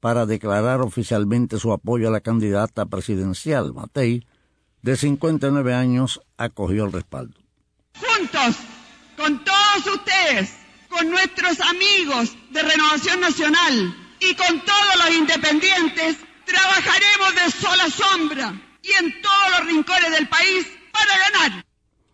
para declarar oficialmente su apoyo a la candidata presidencial. Matei, de cincuenta y nueve años, acogió el respaldo. Juntos, con todos ustedes, con nuestros amigos de Renovación Nacional y con todos los independientes, trabajaremos de sol a sombra y en todos los rincones del país para ganar.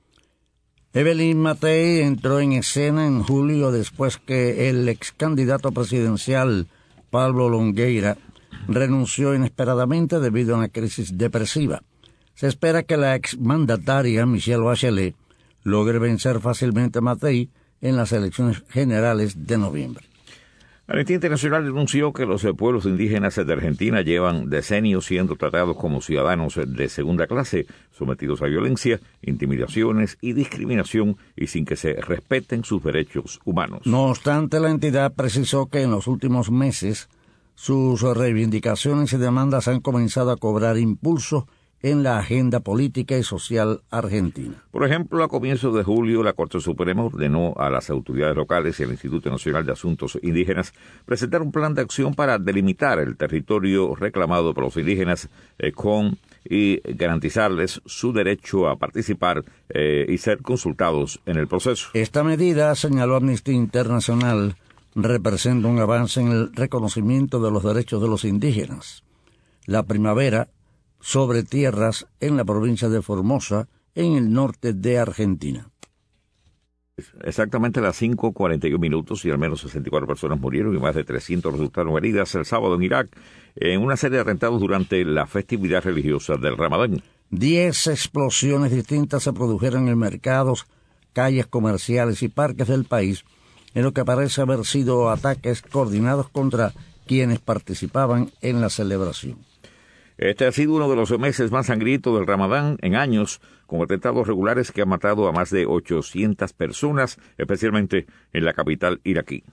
Evelyn Matei entró en escena en julio después que el ex candidato presidencial Pablo Longueira renunció inesperadamente debido a una crisis depresiva. Se espera que la exmandataria Michelle Bachelet logre vencer fácilmente a Matei en las elecciones generales de noviembre. Amnistía Internacional denunció que los pueblos indígenas de Argentina llevan decenios siendo tratados como ciudadanos de segunda clase, sometidos a violencia, intimidaciones y discriminación y sin que se respeten sus derechos humanos. No obstante, la entidad precisó que en los últimos meses sus reivindicaciones y demandas han comenzado a cobrar impulso en la agenda política y social argentina. Por ejemplo, a comienzos de julio, la Corte Suprema ordenó a las autoridades locales y al Instituto Nacional de Asuntos Indígenas presentar un plan de acción para delimitar el territorio reclamado por los indígenas eh, con y garantizarles su derecho a participar eh, y ser consultados en el proceso. Esta medida, señaló Amnistía Internacional, representa un avance en el reconocimiento de los derechos de los indígenas. La primavera sobre tierras en la provincia de Formosa, en el norte de Argentina. Exactamente a las cinco cuarenta y un minutos y al menos sesenta y cuatro personas murieron y más de trescientos resultaron heridas el sábado en Irak en una serie de atentados durante la festividad religiosa del Ramadán. Diez explosiones distintas se produjeron en mercados, calles comerciales y parques del país, en lo que parece haber sido ataques coordinados contra quienes participaban en la celebración. Este ha sido uno de los meses más sangrientos del Ramadán en años, con atentados regulares que han matado a más de ochocientas personas, especialmente en la capital iraquí.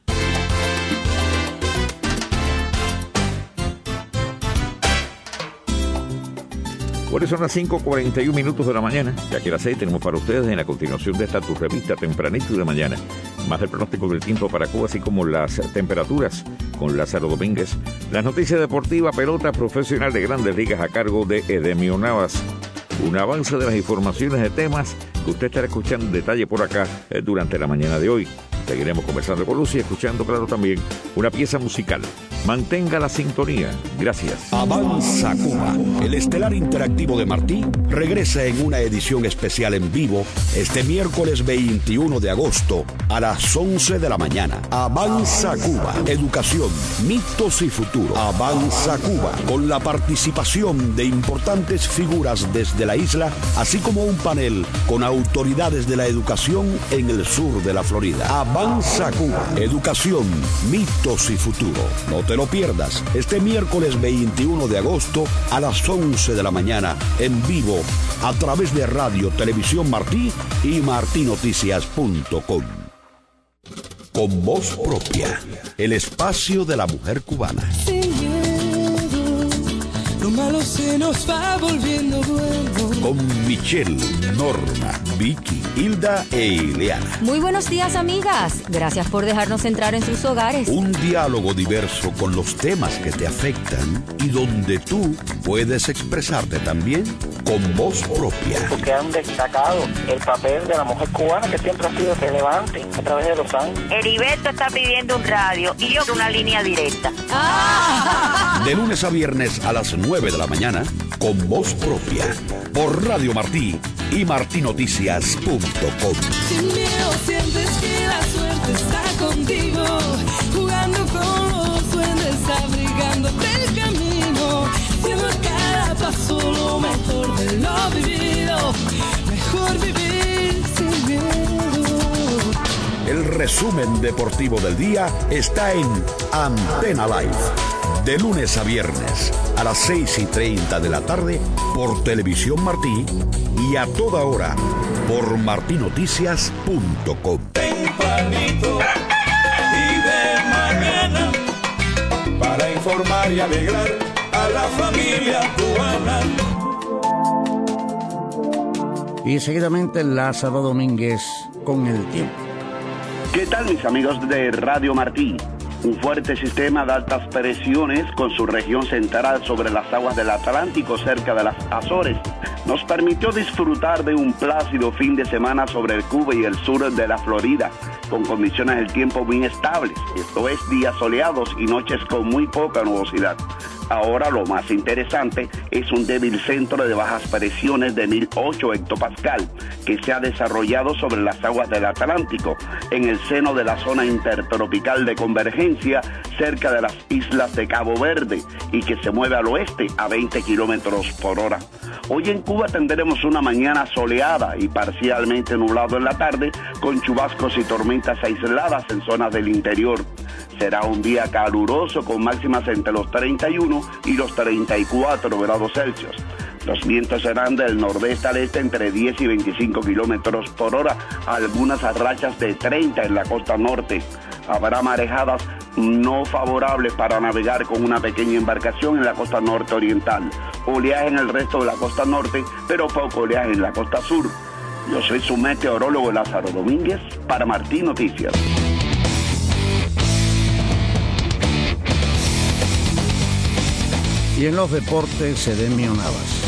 Por eso son las cinco cuarenta y un minutos de la mañana, ya que a las seis tenemos para ustedes en la continuación de esta tu revista tempranito de mañana. Más el pronóstico del tiempo para Cuba, así como las temperaturas con Lázaro Domínguez. Las noticias deportivas, pelota profesional de Grandes Ligas a cargo de Edemio Navas. Un avance de las informaciones de temas que usted estará escuchando en detalle por acá eh, durante la mañana de hoy. Seguiremos conversando con Lucy y escuchando, claro, también una pieza musical. Mantenga la sintonía. Gracias. Avanza Cuba. El estelar interactivo de Martí regresa en una edición especial en vivo este miércoles veintiuno de agosto a las once de la mañana. Avanza Cuba. Educación, mitos y futuro. Avanza Cuba. Con la participación de importantes figuras desde la isla, así como un panel con autoridades de la educación en el sur de la Florida. Avanza Cuba. Educación, mitos y futuro. No te lo pierdas este miércoles veintiuno de agosto a las once de la mañana en vivo a través de Radio Televisión Martí y martí noticias punto com. Con voz propia, el espacio de la mujer cubana. Sin miedo, lo malo se nos va volviendo bueno. Con Michelle, Norma, Vicky, Hilda e Ileana. Muy buenos días, amigas. Gracias por dejarnos entrar en sus hogares. Un diálogo diverso con los temas que te afectan y donde tú puedes expresarte también con voz propia. Porque han destacado el papel de la mujer cubana que siempre ha sido relevante a través de los años. Heriberto está pidiendo un radio y yo una línea directa. Ah. De lunes a viernes a las nueve de la mañana con voz propia por Radio Martí y martí noticias punto com. Sin miedo sientes que la suerte está contigo, jugando con los duendes, abrigándote el camino, haciendo cada paso lo mejor de lo vivido, mejor vivir sin miedo. El resumen deportivo del día está en Antena Live. De lunes a viernes a las seis y treinta de la tarde por Televisión Martí y a toda hora por martí noticias punto com. Tempranito y de mañana para informar y alegrar a la familia cubana. Y seguidamente Lázaro Domínguez con el tiempo. ¿Qué tal, mis amigos de Radio Martí? Un fuerte sistema de altas presiones con su región central sobre las aguas del Atlántico cerca de las Azores nos permitió disfrutar de un plácido fin de semana sobre el Cuba y el sur de la Florida, con condiciones del tiempo muy estables, esto es días soleados y noches con muy poca nubosidad. Ahora lo más interesante es un débil centro de bajas presiones de mil ocho hectopascal que se ha desarrollado sobre las aguas del Atlántico en el seno de la zona intertropical de convergencia cerca de las islas de Cabo Verde y que se mueve al oeste a veinte kilómetros por hora. Hoy en Cuba tendremos una mañana soleada y parcialmente nublado en la tarde con chubascos y tormentas aisladas en zonas del interior. Será un día caluroso con máximas entre los treinta y uno y los treinta y cuatro grados Celsius. Los vientos serán del nordeste al este entre diez y veinticinco kilómetros por hora, algunas rachas de treinta en la costa norte. Habrá marejadas no favorables para navegar con una pequeña embarcación en la costa norte oriental. Oleaje en el resto de la costa norte, pero poco oleaje en la costa sur. Yo soy su meteorólogo Lázaro Domínguez para Martí Noticias. Y en los deportes, Edemio Navas.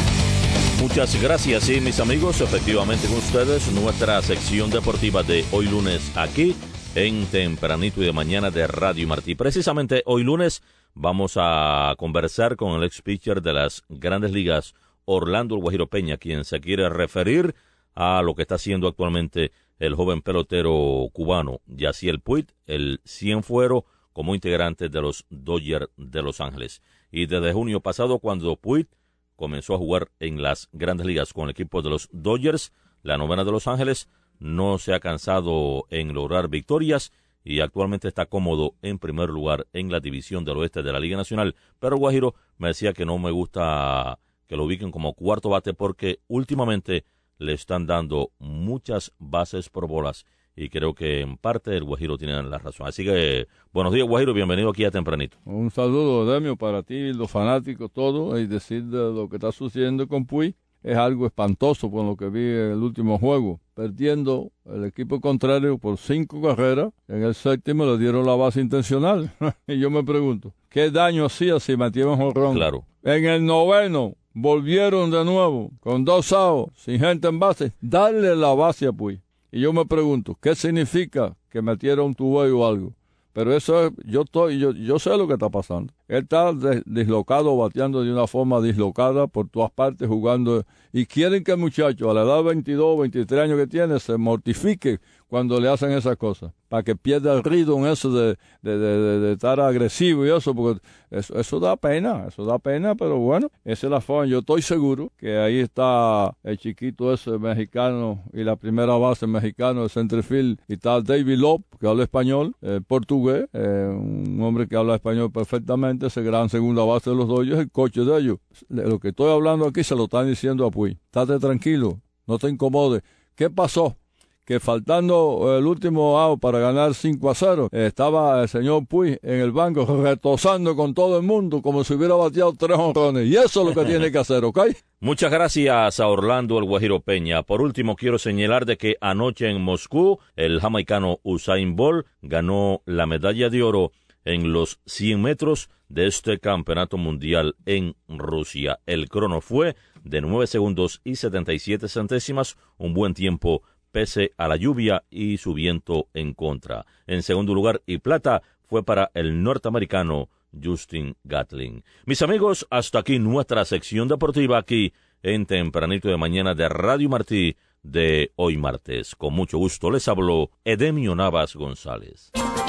Muchas gracias, y mis amigos, efectivamente con ustedes, nuestra sección deportiva de hoy lunes aquí en Tempranito y de Mañana de Radio Martí. Precisamente hoy lunes vamos a conversar con el ex pitcher de las Grandes Ligas, Orlando El Guajiro Peña, quien se quiere referir a lo que está haciendo actualmente el joven pelotero cubano Yasiel Puig, el cienfuero, como integrante de los Dodgers de Los Ángeles. Y desde junio pasado, cuando Puig comenzó a jugar en las Grandes Ligas con el equipo de los Dodgers, la novena de Los Ángeles, no se ha cansado en lograr victorias y actualmente está cómodo en primer lugar en la división del oeste de la Liga Nacional. Pero Guajiro me decía que no me gusta que lo ubiquen como cuarto bate porque últimamente le están dando muchas bases por bolas. Y creo que en parte el Guajiro tiene la razón. Así que, buenos días, Guajiro, bienvenido aquí a Tempranito. Un saludo, Demio, para ti, los fanáticos, todo, y decir de lo que está sucediendo con Puig. Es algo espantoso por lo que vi en el último juego. Perdiendo el equipo contrario por cinco carreras, en el séptimo le dieron la base intencional. Y yo me pregunto, ¿qué daño hacía si metían jonrón? Claro. En el noveno, volvieron de nuevo, con dos outs, sin gente en base, darle la base a Puig. Y yo me pregunto, ¿qué significa que metiera un two-way o algo? Pero eso es, yo estoy, yo, yo sé lo que está pasando. Él está des, dislocado, bateando de una forma dislocada por todas partes, jugando. Y quieren que el muchacho, a la edad de veintidós, veintitrés años que tiene, se mortifique cuando le hacen esas cosas, para que pierda el ritmo en eso de, de, de, de, de estar agresivo y eso, porque eso, eso da pena, eso da pena, pero bueno, esa es la forma. Yo estoy seguro que ahí está el chiquito ese mexicano y la primera base mexicano de centerfield, y está David López, que habla español, eh, portugués, eh, un hombre que habla español perfectamente, ese gran segunda base de los Dodgers, el coche de ellos. Lo que estoy hablando aquí se lo están diciendo a Puig. Estate tranquilo, no te incomodes. ¿Qué pasó? Que faltando el último out para ganar cinco a cero, estaba el señor Puig en el banco retosando con todo el mundo como si hubiera bateado tres jonrones. Y eso es lo que tiene que hacer, ¿ok? Muchas gracias a Orlando El Guajiro Peña. Por último, quiero señalar de que anoche en Moscú, el jamaicano Usain Bolt ganó la medalla de oro en los cien metros de este campeonato mundial en Rusia. El crono fue de nueve segundos y setenta y siete centésimas, un buen tiempo pese a la lluvia y su viento en contra. En segundo lugar y plata fue para el norteamericano Justin Gatlin. Mis amigos, hasta aquí nuestra sección deportiva aquí en Tempranito de Mañana de Radio Martí de hoy martes. Con mucho gusto les habló Edemio Navas González.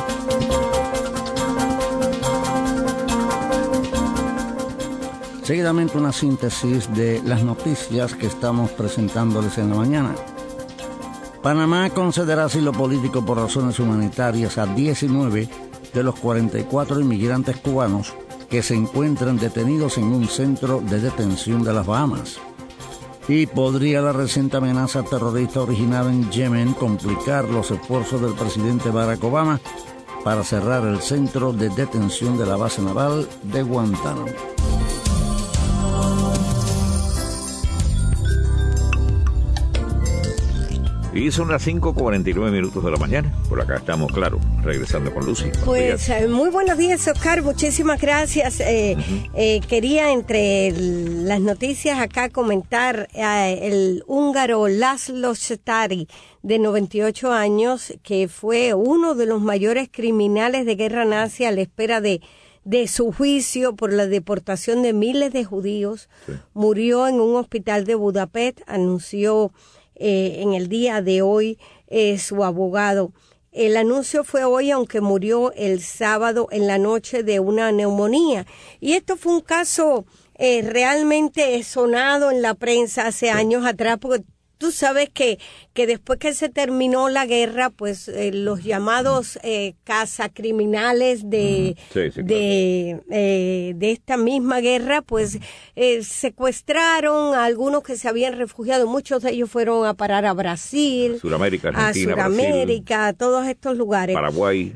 Seguidamente una síntesis de las noticias que estamos presentándoles en la mañana. Panamá concederá asilo político por razones humanitarias a diecinueve de los cuarenta y cuatro inmigrantes cubanos que se encuentran detenidos en un centro de detención de las Bahamas. Y podría la reciente amenaza terrorista originada en Yemen complicar los esfuerzos del presidente Barack Obama para cerrar el centro de detención de la base naval de Guantánamo. Y son las cinco cuarenta y nueve minutos de la mañana. Por acá estamos, claro, regresando con Lucy. Pues eh, muy buenos días, Oscar. Muchísimas gracias. Eh, uh-huh. eh, quería, entre el, las noticias acá, comentar eh, el húngaro Laszlo Csáry, de noventa y ocho años, que fue uno de los mayores criminales de guerra nazi a la espera de, de su juicio por la deportación de miles de judíos. Sí. Murió en un hospital de Budapest, anunció Eh, en el día de hoy eh, su abogado. El anuncio fue hoy, aunque murió el sábado en la noche de una neumonía. Y esto fue un caso eh, realmente sonado en la prensa hace sí. años atrás, porque tú sabes que, que después que se terminó la guerra, pues eh, los llamados eh, cazacriminales de, sí, sí, claro. de, eh, de esta misma guerra, pues eh, secuestraron a algunos que se habían refugiado. Muchos de ellos fueron a parar a Brasil, Suramérica, Argentina, a Suramérica, Brasil, a todos estos lugares. Paraguay.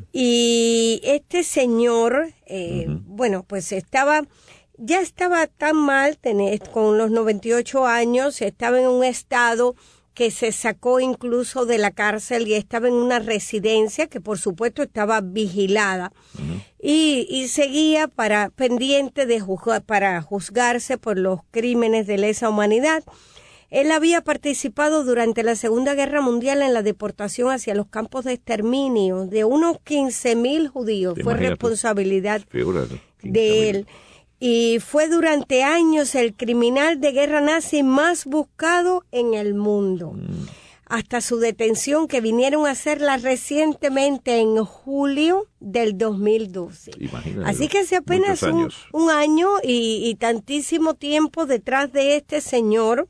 Y este señor, eh, uh-huh. bueno, pues estaba... Ya estaba tan mal, tener, con los noventa y ocho años, estaba en un estado que se sacó incluso de la cárcel y estaba en una residencia que por supuesto estaba vigilada. Uh-huh. y, y seguía para pendiente de juzgar, para juzgarse por los crímenes de lesa humanidad. Él había participado durante la Segunda Guerra Mundial en la deportación hacia los campos de exterminio de unos quince mil judíos. Fue responsabilidad Figúrate, de él. Y fue durante años el criminal de guerra nazi más buscado en el mundo. Mm. Hasta su detención, que vinieron a hacerla recientemente en julio del dos mil doce. Imagínate, así que hace apenas un, un año y, y tantísimo tiempo detrás de este señor.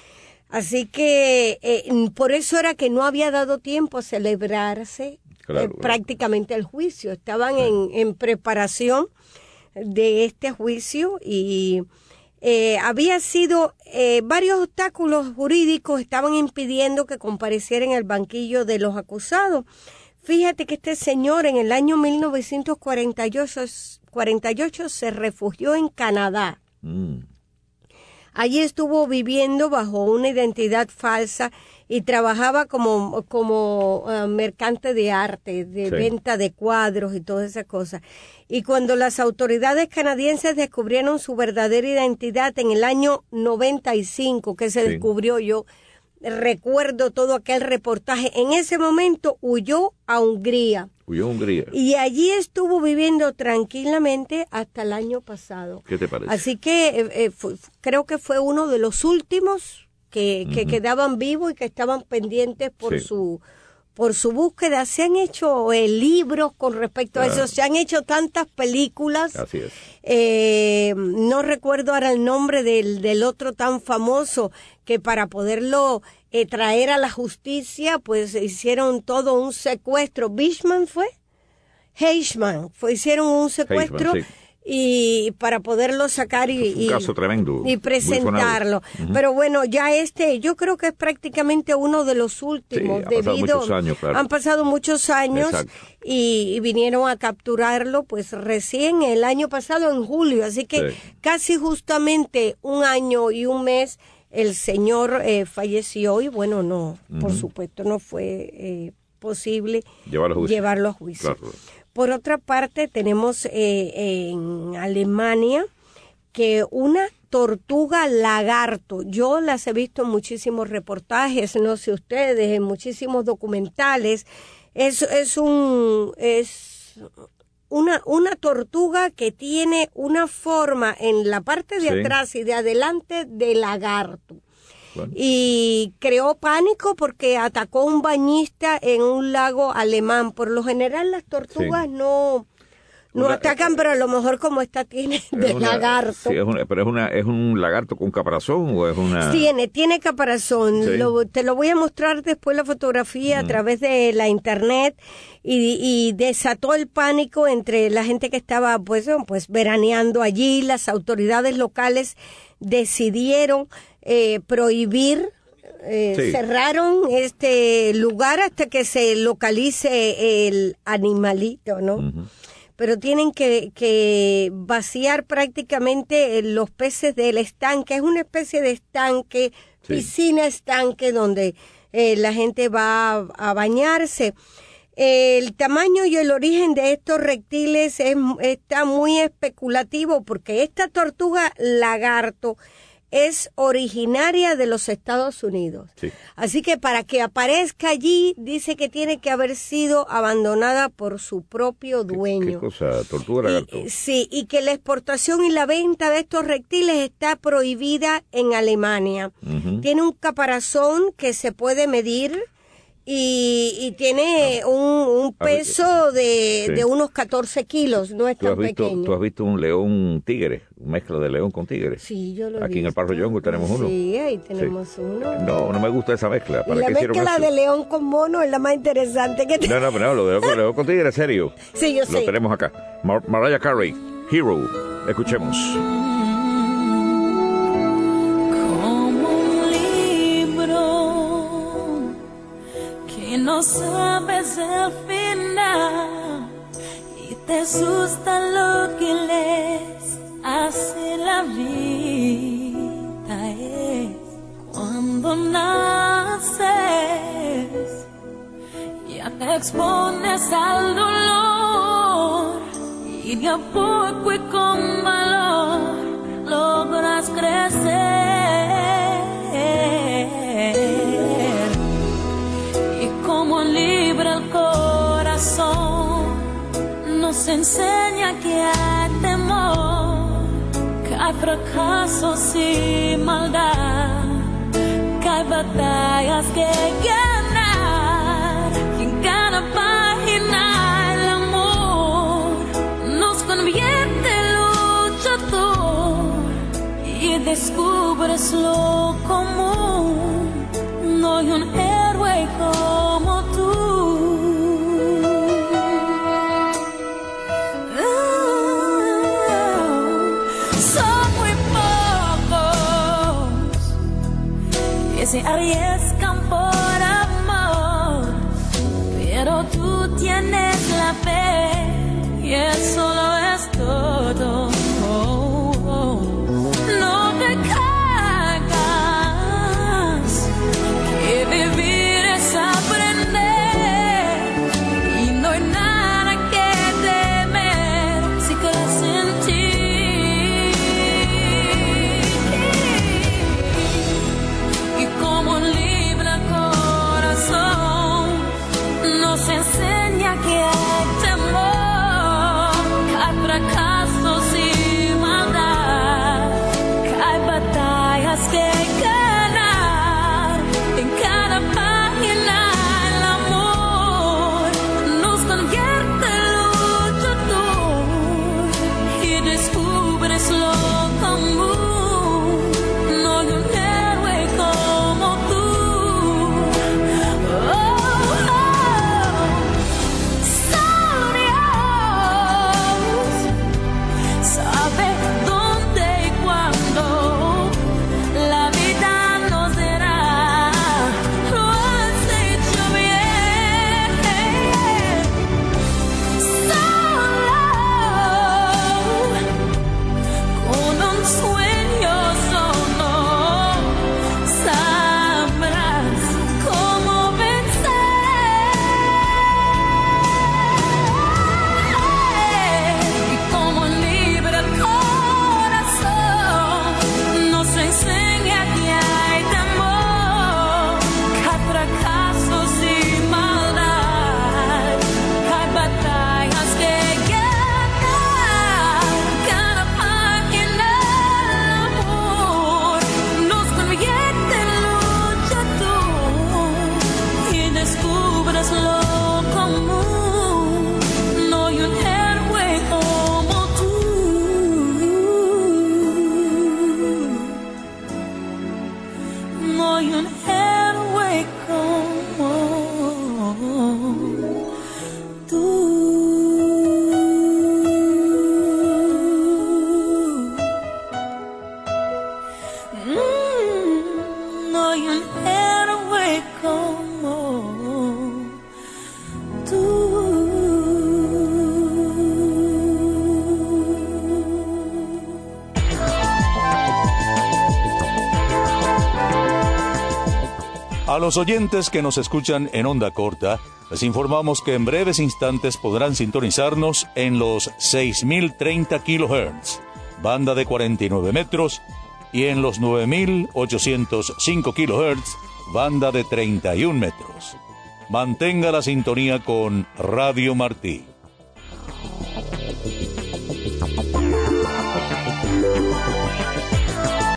Así que eh, por eso era que no había dado tiempo a celebrarse claro, eh, claro. prácticamente el juicio. Estaban sí. en, en preparación de este juicio y eh, había sido eh, varios obstáculos jurídicos estaban impidiendo que compareciera en el banquillo de los acusados. Fíjate que este señor en el año mil novecientos cuarenta y ocho se refugió en Canadá. Mm. Allí estuvo viviendo bajo una identidad falsa y trabajaba como, como uh, mercante de arte, de sí. venta de cuadros y todas esas cosas. Y cuando las autoridades canadienses descubrieron su verdadera identidad en el año noventa y cinco, que se sí. descubrió, yo recuerdo todo aquel reportaje, en ese momento huyó a Hungría. Huyó a Hungría. Y allí estuvo viviendo tranquilamente hasta el año pasado. ¿Qué te parece? Así que eh, eh, fue, creo que fue uno de los últimos que, que uh-huh. quedaban vivos y que estaban pendientes por sí. su por su búsqueda. Se han hecho eh, libros con respecto claro. a eso, se han hecho tantas películas. Así es. Eh, no recuerdo ahora el nombre del, del otro tan famoso, que para poderlo eh, traer a la justicia, pues hicieron todo un secuestro. ¿Bishman fue? Heisman. Fue, hicieron un secuestro. Heisman, sí. Y para poderlo sacar y, un caso y, tremendo, y presentarlo. Uh-huh. Pero bueno, ya este, yo creo que es prácticamente uno de los últimos. Sí, debido, pasado muchos años, claro. Han pasado muchos años y, y vinieron a capturarlo pues recién el año pasado, en julio. Así que sí. casi justamente un año y un mes el señor eh, falleció y bueno, no, uh-huh. por supuesto no fue eh, posible llevarlo a juicio. Llevarlo a juicio. Claro. Por otra parte, tenemos eh, en Alemania que una tortuga lagarto, yo las he visto en muchísimos reportajes, no sé ustedes, en muchísimos documentales, es, es un es una, una tortuga que tiene una forma en la parte de sí. atrás y de adelante de lagarto. Bueno. Y creó pánico porque atacó a un bañista en un lago alemán. Por lo general las tortugas sí. no no una, atacan, eh, pero a lo mejor como esta tiene de una, lagarto. Sí, es una, pero es una es un lagarto con caparazón o es una. Tiene tiene caparazón. Sí. Lo, te lo voy a mostrar después la fotografía mm. a través de la internet y, y desató el pánico entre la gente que estaba pues pues veraneando allí. Las autoridades locales decidieron Eh, prohibir, eh, sí. cerraron este lugar hasta que se localice el animalito, ¿no? Uh-huh. Pero tienen que, que vaciar prácticamente los peces del estanque. Es una especie de estanque, sí. piscina estanque, donde eh, la gente va a, a bañarse. El tamaño y el origen de estos reptiles es, está muy especulativo porque esta tortuga lagarto es originaria de los Estados Unidos. Sí. Así que para que aparezca allí, dice que tiene que haber sido abandonada por su propio dueño. ¿Qué, qué cosa? ¿Tortuga lagarto? Y, sí, y que la exportación y la venta de estos reptiles está prohibida en Alemania. Uh-huh. Tiene un caparazón que se puede medir. Y, y tiene un, un peso de, sí. de unos catorce kilos, no es tan visto, pequeño. ¿Tú has visto un león tigre, una mezcla de león con tigre? Sí, yo lo he Aquí visto. en el Parro Yongo tenemos uno. Sí, ahí tenemos sí. uno. No, no me gusta esa mezcla. ¿Para y la qué mezcla de león con mono es la más interesante que No, no, no, lo de león con, león con tigre, serio. Sí, yo lo sé. Lo tenemos acá. Mar Mariah Carey, Hero. Escuchemos. No sabes el final y te asusta lo que les hace la vida. Es cuando naces, ya te expones al dolor y de a poco y con valor logras crecer. Como libre el corazón, nos enseña que hay temor, que hay fracasos y maldad, que hay batallas que ganar, y en cada página el amor nos convierte en luchador, y descubres lo común, no hay un héroe como tú. Oh, son muy pocos que se arriesgan por amor, pero tú tienes la fe y eso lo es todo. Oh, oh. No te caigas, que vivir es aprender y no hay nada que temer si crees en ti. Y como un libre corazón nos enseña que hay temor, que hay fracasos y maldad, que hay batallas que ganar, en cada página el amor nos convierte en luchador, y descubres lo común, no hay un héroe como tú. Oh, oh, solo Dios sabe dónde y cuándo la vida nos dará. Lo has hecho bien, solo con un sueño solo sabrás cómo vencer. Y como libre el corazón nos enseña que hay temor, que hay fracasos y maldad, que hay batallas que ganar, cada página el amor nos convierte en luchador, y descubres lo común, no hay un héroe como tú. No hay un héroe como tú. Mm, no hay un héroe como tú. A los oyentes que nos escuchan en onda corta, les informamos que en breves instantes podrán sintonizarnos en los seis mil treinta kilohertz, banda de cuarenta y nueve metros, y en los nueve mil ochocientos cinco kilohertz, banda de treinta y un metros. Mantenga la sintonía con Radio Martí.